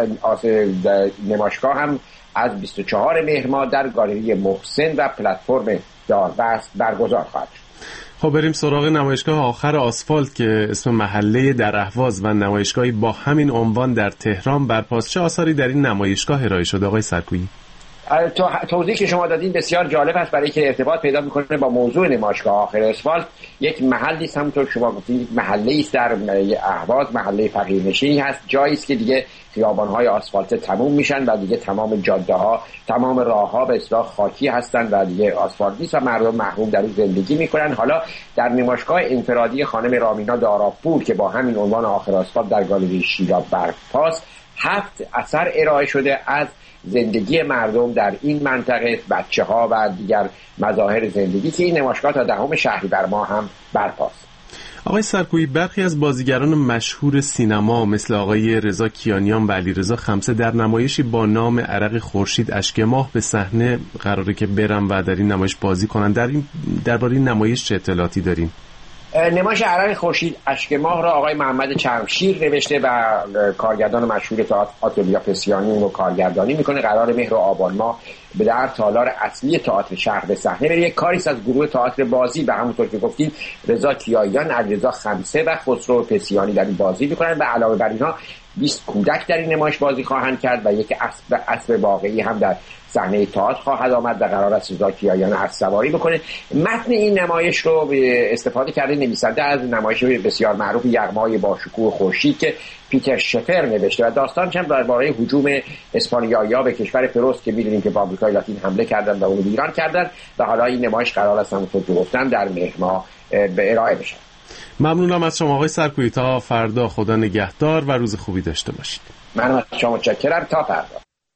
نمایشگاه هم از 24 مهر ماه در گالری محسن و پلتفرم داربست برگزار خواهد شد. خب بریم سراغ نمایشگاه آخر آسفالت که اسم محله در اهواز و نمایشگاهی با همین عنوان در تهران برپاست. چه آثاری در این نمایشگاه ارائه شده آقای سرکویی؟ توضیحی که شما دادین بسیار جالب است برای که ارتباط پیدا میکنه با موضوع نمایشگاه آخر آسفالت. یک محلی است همونطور که شما گفتین، یک محله است در اهواز، محله فقیرنشینی هست، جایی است که دیگه خیابان‌های آسفالت تموم میشن و دیگه تمام جاده‌ها، تمام راه‌ها به اصطلاح خاکی هستند و دیگه آسفالت نیست و مردم محروم در اون زندگی میکنن. حالا در نمایشگاه انفرادی خانم رامینا داراپور که با همین عنوان آخر آسفالت در گالری شیراب برپاست 7 اثر ارائه شده از زندگی مردم در این منطقه، بچه‌ها و دیگر مظاهر زندگی که این نمایشگاه تا 10 شهریور ماه هم برپاست. آقای سرکویی، برخی از بازیگران مشهور سینما مثل آقای رضا کیانیان و علیرضا خمسه در نمایشی با نام عرق خورشید اشک ماه به صحنه قراره که برن و در این نمایش بازی کنن. درباره این نمایش چه اطلاعاتی دارین؟ نمایش عرق خورشید اشک ماه را آقای محمد چرمشیر نوشته و کارگردان مشهور تئاتر آتولیا پسیانی اون رو کارگردانی میکنه. قرار مهر و آبان ماه به در تالار اصلی تئاتر شهر به صحنه بره. یک کاریست از گروه تئاتر بازی و همونطور که گفتیم رضا کیانیان، علیرضا خمسه و خسرو پسیانی در این بازی میکنن و علاوه بر اینها 20 کودک در این نمایش بازی خواهند کرد و یک اسب واقعی هم در صحنه تئاتر خواهد آمد و قرار است رضا کیانیان اسب سواری بکنه. متن این نمایش رو استفاده کرده نویسنده از نمایش بسیار معروف یغمای باشکوه خورشید که پیتر شفر نوشته و داستانش هم درباره هجوم اسپانیایی‌ها به کشور پروس که می‌دونیم که با آمریکای لاتین حمله کردن و اون رو ویران کردن و حالا این نمایش قرار است همونطور که گفتم در مهر ماه به ارائه بشه. ممنونم از شما آقای سرکویی. تا فردا خدا نگهدار و روز خوبی داشته باشید. من از شما متشکرم. تا فردا.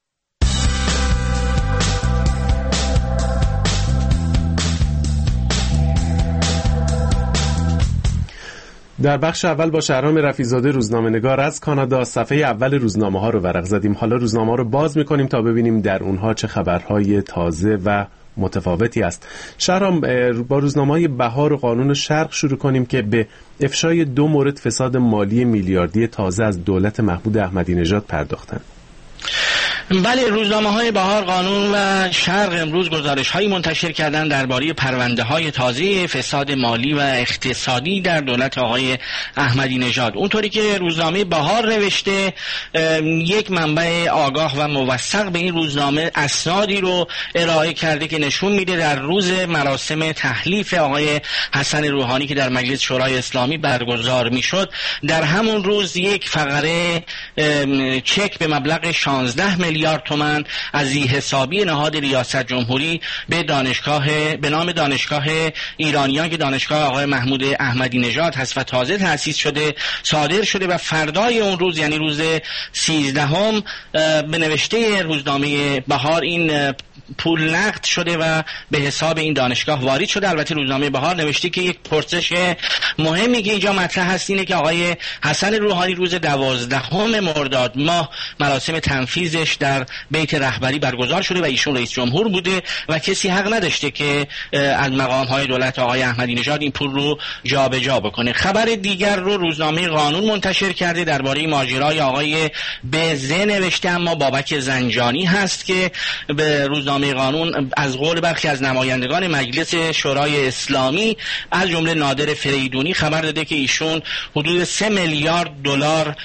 در بخش اول با شهرام رفیع‌زاده روزنامه‌نگار از کانادا صفحه اول روزنامه‌ها رو ورق زدیم. حالا روزنامه‌ها رو باز می‌کنیم تا ببینیم در اونها چه خبرهای تازه و متفاوتی است. شهرام، با روزنامه‌های بهار و قانون شرق شروع کنیم که به افشای 2 مورد فساد مالی میلیاردی تازه از دولت محمود احمدی نژاد پرداختند. بله، روزنامه‌های بهار، قانون و شرق امروز گزارش‌هایی منتشر کردند درباره پرونده‌های تازه فساد مالی و اقتصادی در دولت آقای احمدی نژاد. اونطوری که روزنامه بهار نوشته، یک منبع آگاه و موثق به این روزنامه اسنادی رو ارائه کرده که نشون میده در روز مراسم تحلیف آقای حسن روحانی که در مجلس شورای اسلامی برگزار میشد، در همون روز یک فقره چک به مبلغ 16 میلیارد تومان از حسابی نهاد ریاست جمهوری به نام دانشگاه ایرانیان که دانشگاه آقای محمود احمدی نژاد هست و تازه تأسیس شده صادر شده و فردای اون روز یعنی روز 13 به نوشته روزنامه بهار این پول نقد شده و به حساب این دانشگاه وارد شده. البته روزنامه بهار نوشته که یک پرسش مهمی که اینجا مطرح هست اینه که آقای حسن روحانی روز 12 مرداد ماه مراسم تنفیذش در بیت رهبری برگزار شده و ایشون رئیس جمهور بوده و کسی حق نداشته که از مقام‌های دولت آقای احمدی نژاد این پول رو جابجا بکنه. خبر دیگر رو روزنامه قانون منتشر کرده، درباره ماجرای آقای بزه نوشته، اما بابک زنجانی هست که به روزنامه قانون از قول برخی از نمایندگان مجلس شورای اسلامی از جمله نادر فریدونی خبر داده که ایشون حدود 3 میلیارد دلار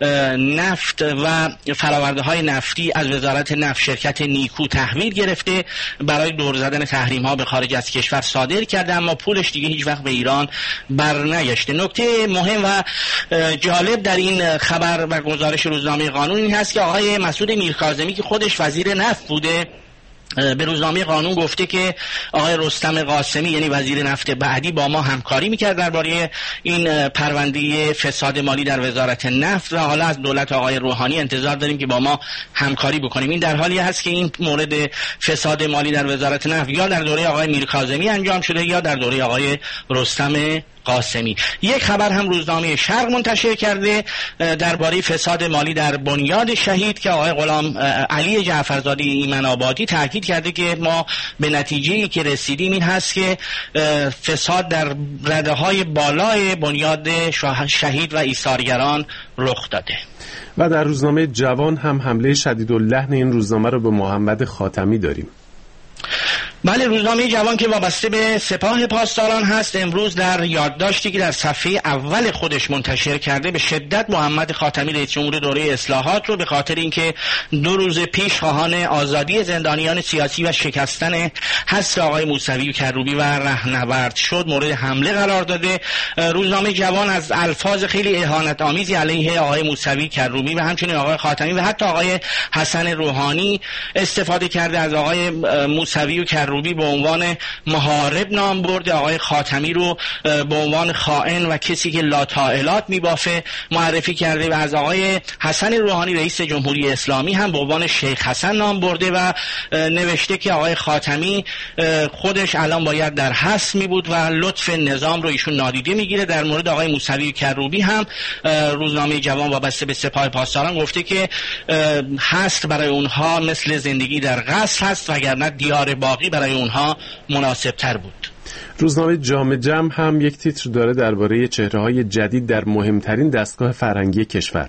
نفت و فرآورده‌های نفتی از وزارت نفت شرکت نیکو تحویل گرفته، برای دور زدن تحریم‌ها به خارج از کشور صادر کرده، اما پولش دیگه هیچ وقت به ایران برنگشته. نکته مهم و جالب در این خبر و گزارش روزنامه قانون این هست که آقای مسعود میرکاظمی که خودش وزیر نفت بوده به روزنامه قانون گفته که آقای رستم قاسمی یعنی وزیر نفت بعدی با ما همکاری میکرد درباره این پرونده فساد مالی در وزارت نفت و حالا از دولت آقای روحانی انتظار داریم که با ما همکاری بکنیم. این در حالی هست که این مورد فساد مالی در وزارت نفت یا در دوره آقای میرکاظمی انجام شده یا در دوره آقای رستم قاسمی. یک خبر هم روزنامه شرق منتشر کرده درباره فساد مالی در بنیاد شهید که آقای غلام علی جعفرزاده ایمن آبادی تاکید کرده که ما به نتیجه‌ای که رسیدیم این هست که فساد در رده‌های بالای بنیاد شهید و ایثارگران رخ داده. و در روزنامه جوان هم حمله شدیداللحن این روزنامه رو به محمد خاتمی داریم. بله، روزنامه جوان که وابسته به سپاه پاسداران هست امروز در یادداشتی که در صفحه اول خودش منتشر کرده به شدت محمد خاتمی رئیس جمهور دوره اصلاحات رو به خاطر اینکه 2 روز پیش خواهان آزادی زندانیان سیاسی و شکستن حصر آقای موسوی کروبی و رهنورد شد مورد حمله قرار داده. روزنامه جوان از الفاظ خیلی اهانت آمیزی علیه آقای موسوی کروبی و همچنین آقای خاتمی و حتی آقای حسن روحانی استفاده کرده. از آقای موسوی کروبی به عنوان محارب نام برده، آقای خاتمی رو به عنوان خائن و کسی که لاطائلات میبافه معرفی کرده و از آقای حسن روحانی رئیس جمهوری اسلامی هم به عنوان شیخ حسن نام برده و نوشته که آقای خاتمی خودش الان باید در حبس می بود و لطف نظام رو ایشون نادیده میگیره. در مورد آقای موسوی کروبی هم روزنامه جوان وابسته به سپاه پاسداران گفته که هست برای اونها مثل زندگی در قصر هست وگرنه دیار باقی برای اونها مناسب تر بود. روزنامه جامعه جمع هم یک تیتر داره درباره چهره‌های جدید در مهمترین دستگاه فرهنگی کشور.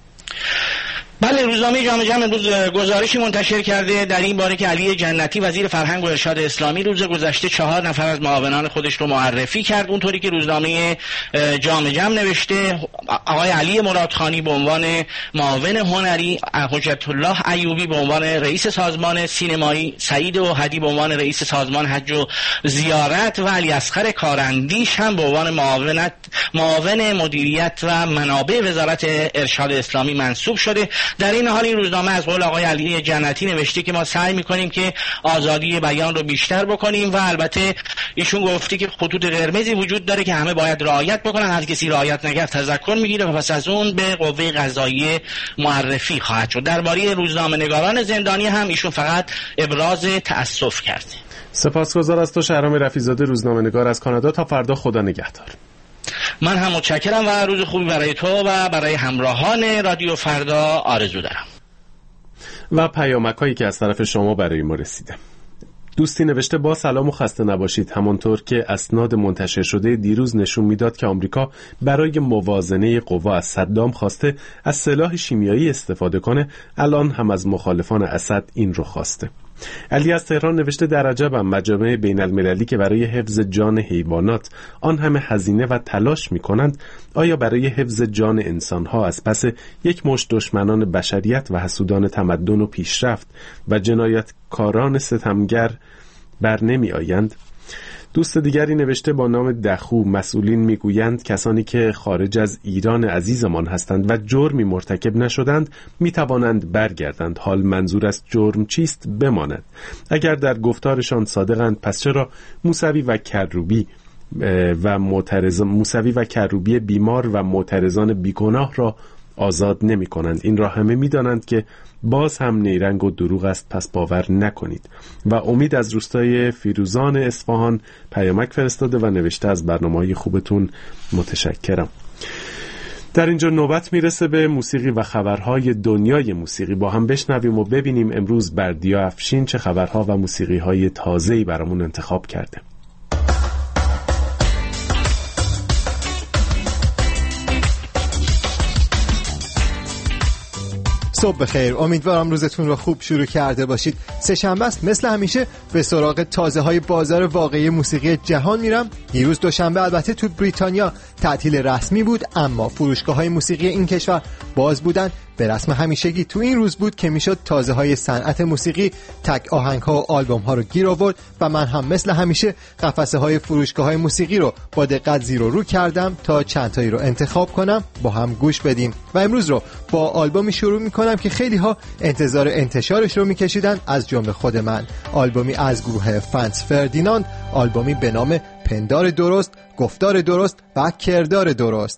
بله، روزنامه جامعه جمع امروز گزارشی منتشر کرده در این باره که علی جنتی وزیر فرهنگ و ارشاد اسلامی روز گذشته 4 نفر از معاونان خودش رو معرفی کرد. اونطوری که روزنامه جامعه جمع نوشته آقای علی مرادخانی به عنوان معاون هنری، حجت الله ایوبی به عنوان رئیس سازمان سینمایی، سعید اوحدی به عنوان رئیس سازمان حج و زیارت و علی اصغر کاراندیش هم به عنوان معاون مدیریت و منابع وزارت ارشاد اسلامی منصوب شده. در این حال این روزنامه از قول آقای علی جنتی نوشته که ما سعی میکنیم که آزادی بیان رو بیشتر بکنیم و البته ایشون گفته که خطوط قرمزی وجود داره که همه باید رعایت بکنن، هر کسی رعایت نکرد تذکر میگیره و پس از اون به قوه قضاییه معرفی خواهد شد. درباره روزنامه‌نگاران زندانی هم ایشون فقط ابراز تأسف کرده. سپاسگزار از تو شهرام رفیع‌زاده روزنامه‌نگار از کانادا. تا فردا، خدا نگهدار. من هم متشکرم و روز خوبی برای تو و برای همراهان رادیو فردا آرزو دارم. و پیامک‌هایی که از طرف شما برای ما رسیده. دوستی نوشته با سلام و خسته نباشید. همانطور که اسناد منتشر شده دیروز نشون میداد که آمریکا برای موازنه قوا از صدام خواسته از سلاح شیمیایی استفاده کنه، الان هم از مخالفان اسد این رو خواسته. علی از تهران نوشته در عجبم مجامع بین المللی که برای حفظ جان حیوانات آن همه هزینه و تلاش می کنند، آیا برای حفظ جان انسانها از پس یک مشت دشمنان بشریت و حسودان تمدن و پیشرفت و جنایتکاران ستمگر بر نمی آیند؟ دوست دیگری نوشته با نام دخو مسئولین میگویند کسانی که خارج از ایران عزیزمان هستند و جرمی مرتکب نشدند میتوانند برگردند. حال منظور از جرم چیست بماند. اگر در گفتارشان صادقند پس چرا موسوی و کروبی بیمار و معترضان بیگناه را آزاد نمی کنند. این را همه می دانند که باز هم نیرنگ و دروغ است، پس باور نکنید. و امید از روستای فیروزان اصفهان پیامک فرستاده و نوشته از برنامه‌های خوبتون متشکرم. در اینجا نوبت میرسه به موسیقی و خبرهای دنیای موسیقی. با هم بشنویم و ببینیم امروز بردیا افشین چه خبرها و موسیقی‌های تازه‌ای برامون انتخاب کرده. صبح بخیر، امیدوارم روزتون رو خوب شروع کرده باشید. سه‌شنبه است، مثل همیشه به سراغ تازه‌های بازار واقعی موسیقی جهان میرم. دیروز دوشنبه البته تو بریتانیا تعطیل رسمی بود، اما فروشگاه‌های موسیقی این کشور باز بودن. به رسم همیشگی تو این روز بود که میشد تازه‌های صنعت موسیقی، تک آهنگ‌ها و آلبوم‌ها رو گیر آورد و من هم مثل همیشه قفسه‌های فروشگاه‌های موسیقی رو با دقت زیر و رو کردم تا چند تایی رو انتخاب کنم با هم گوش بدیم. و امروز رو با آلبومی شروع می‌کنم که خیلی‌ها انتظار انتشارش رو می‌کشیدن، از جمله خود من. آلبومی از گروه فرانس فردیناند، آلبومی به نام پندار درست، گفتار درست و کردار درست.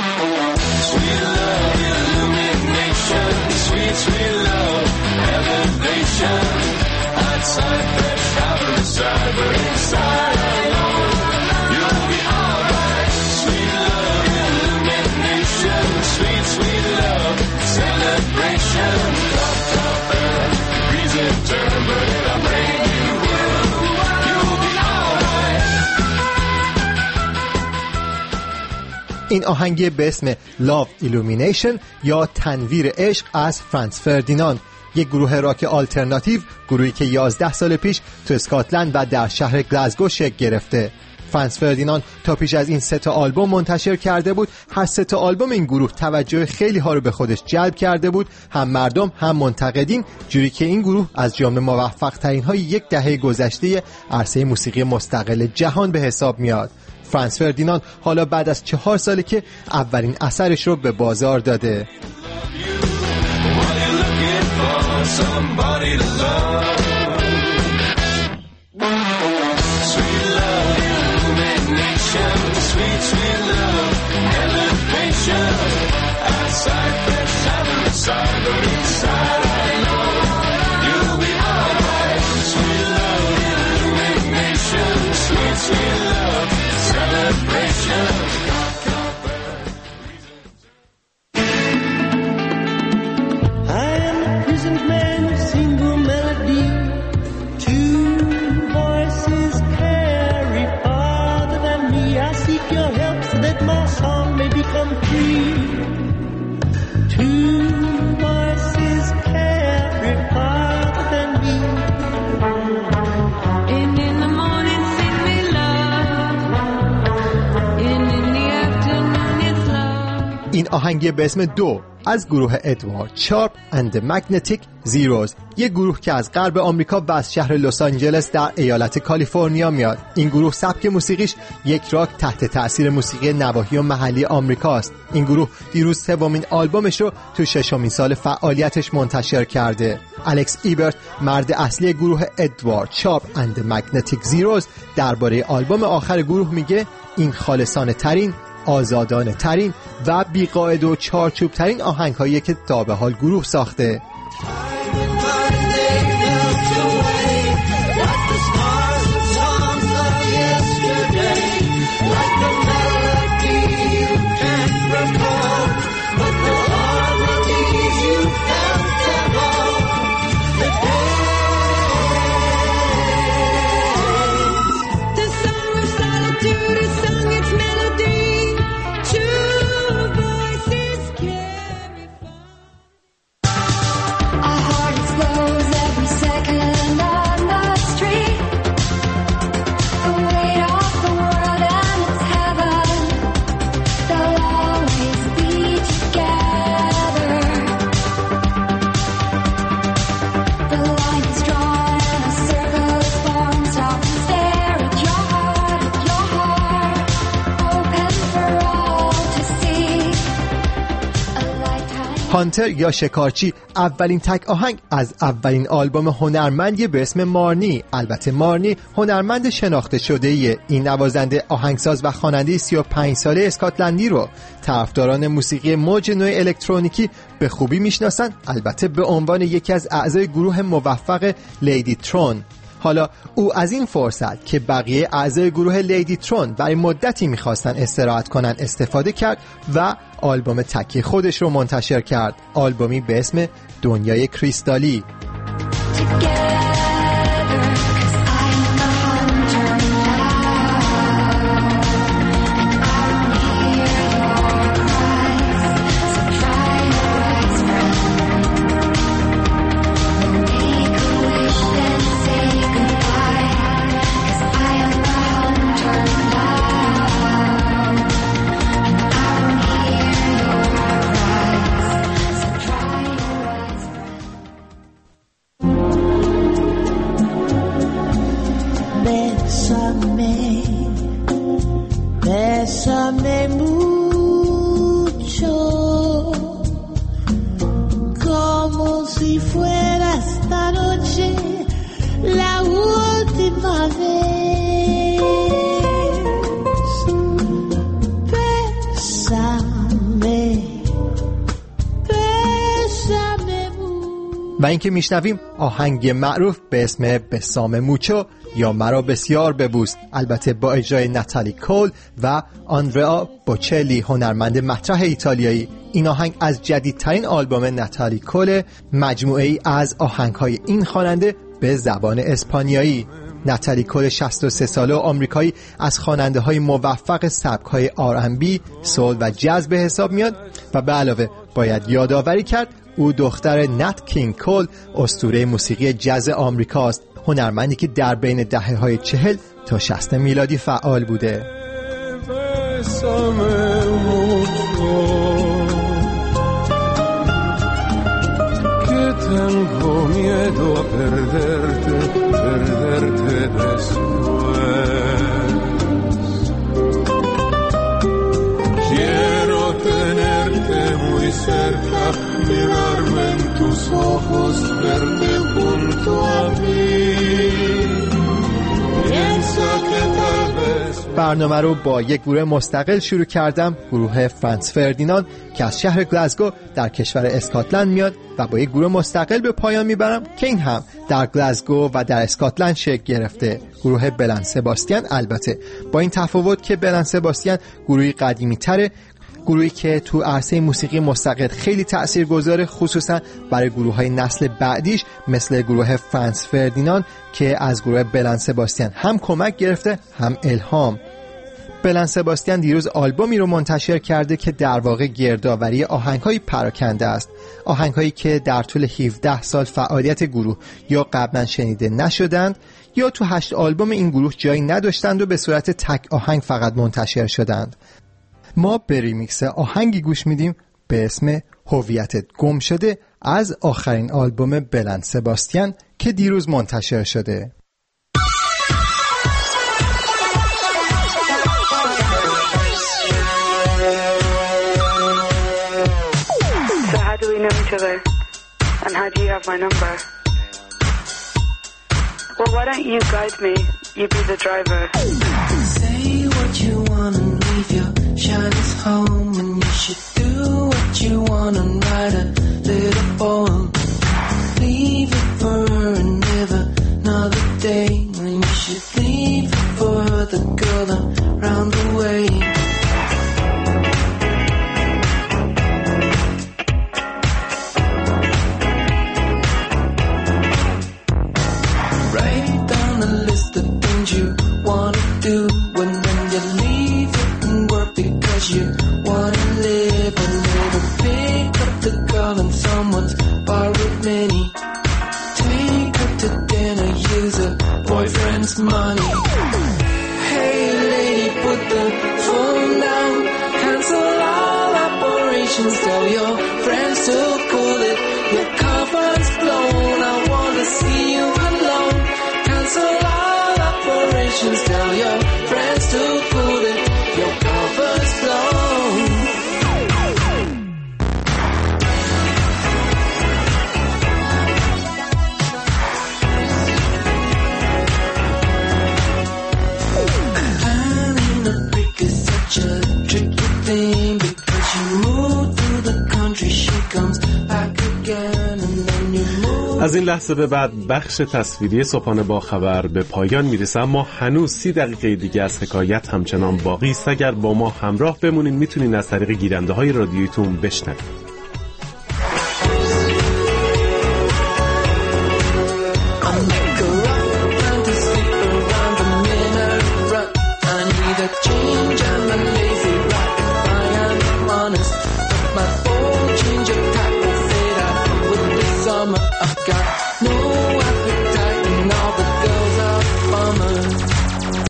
این آهنگ به اسم Love Illumination یا تنویر عشق از فرانس فردیناند، یک گروه راک آلترناتیو، گروهی که 11 سال پیش تو اسکاتلند و در شهر گلاسگو شکل گرفته. فرانس فردیناند تا پیش از این 3 آلبوم منتشر کرده بود. هر 3 آلبوم این گروه توجه خیلی ها رو به خودش جلب کرده بود، هم مردم هم منتقدین، جوری که این گروه از جمله موفق ترین های یک دهه گذشته عرصه موسیقی مستقل جهان به حساب میاد. فرانس فردیناند حالا بعد از 4 ساله که اولین اثرش رو به بازار داده. این آهنگ به اسم دو از گروه ادوارد شارپ اند the Magnetic Zeros، یک گروه که از غرب آمریکا و از شهر لس آنجلس در ایالت کالیفرنیا میاد. این گروه سبک موسیقیش یک راک تحت تأثیر موسیقی نواحی و محلی آمریکاست. این گروه دیروز 3مین آلبومش رو تو 6مین سال فعالیتش منتشر کرده. الکس ایبرت، مرد اصلی گروه ادوارد شارپ اند the Magnetic Zeros، درباره آلبوم آخر گروه میگه این خالصانه ترین، آزادانه ترین و بی‌قاعده و چارچوب ترین آهنگ هایی که تا به حال گروه ساخته. هانتر یا شکارچی اولین تک آهنگ از اولین آلبوم هنرمندی به اسم مارنی. البته مارنی هنرمند شناخته شده‌ای. این نوازنده، آهنگساز و خواننده 35 ساله اسکاتلندی رو طرفداران موسیقی موج نو الکترونیکی به خوبی میشناسن، البته به عنوان یکی از اعضای گروه موفق لیدی ترون. حالا او از این فرصت که بقیه اعضای گروه لیدی ترون برای مدتی میخواستن استراحت کنن استفاده کرد و آلبوم تکی خودش رو منتشر کرد، آلبومی به اسم دنیای کریستالی. Bésame mucho, como si fuera esta noche la última vez. Bésame, bésame mucho. و اینکه میشنویم آهنگ معروف به اسم بسام موچو یا مرا بسیار ببوس، البته با اجرای ناتالی کول و آندریا بوچلی، هنرمند مطرح ایتالیایی. این آهنگ از جدیدترین آلبوم ناتالی کول، مجموعه ای از آهنگ‌های این خواننده به زبان اسپانیایی. ناتالی کول 63 ساله و آمریکایی از خواننده‌های موفق سبک‌های R&B، سول و جاز به حساب میاد و به علاوه باید یادآوری کرد او دختر نات کینگ کول، اسطوره موسیقی جاز آمریکاست، هنرمندی که در بین دهه‌های 40 تا 60 میلادی فعال بوده. Mirarme en tus ojos, verte junto a mí. Piensa que tal vez. برنامه رو با یک گروه مستقل شروع کردم، گروه فرانس فردیناند که از شهر گلاسگو در کشور اسکاتلند میاد و با یک گروه مستقل به پایان میبرم که این هم در گلاسگو و در اسکاتلند شکل گرفته، گروه بلن سباستیان. البته با این تفاوت که بلن سباستیان گروهی قدیمی تره، گروهی که تو عرصه موسیقی مستقل خیلی تأثیرگذاره، خصوصا برای گروه‌های نسل بعدیش مثل گروه فرانس فردیناند که از گروه بلن سباستیان هم کمک گرفته هم الهام. بلن سباستیان دیروز آلبومی رو منتشر کرده که در واقع گردآوری آهنگ‌های پراکنده است، آهنگ‌هایی که در طول 17 سال فعالیت گروه یا قبلا شنیده نشدند یا تو 8 آلبوم این گروه جایی نداشتند و به صورت تک آهنگ فقط منتشر شدند. ما به ریمیکس آهنگی گوش میدیم به اسم هویتت گم شده از آخرین آلبوم بلن سباستیان که دیروز منتشر شده. So how do we know each other? And how do you have my number? Well, why don't you guide me? You be the driver. Say what you wanna, leave your shyness home, and you should do what you wanna, write a little poem. Leave it for her and live another day, when you should leave it for the girl around the way. Write down a list of things you wanna do, when then you leave it and work because you wanna live a little. Pick up the girl and someone's borrowed many. Take her to dinner, use her boyfriend's money. Hey lady, put the phone down, cancel all operations, tell your friends to cool it. Your cover's blown, I wanna see you alone. Cancel all operations, tell your friends to cool it. Your cover's blown. tricky thing because you move through the country. She comes back again and then you move. از این لحظه به بعد بخش تصویری صبحانه با خبر به پایان میرسه، اما هنوز 30 دقیقه دیگه از حکایت همچنان باقی است. اگر با ما همراه بمونین میتونین از طریق گیرنده های رادیویتون بشنوید.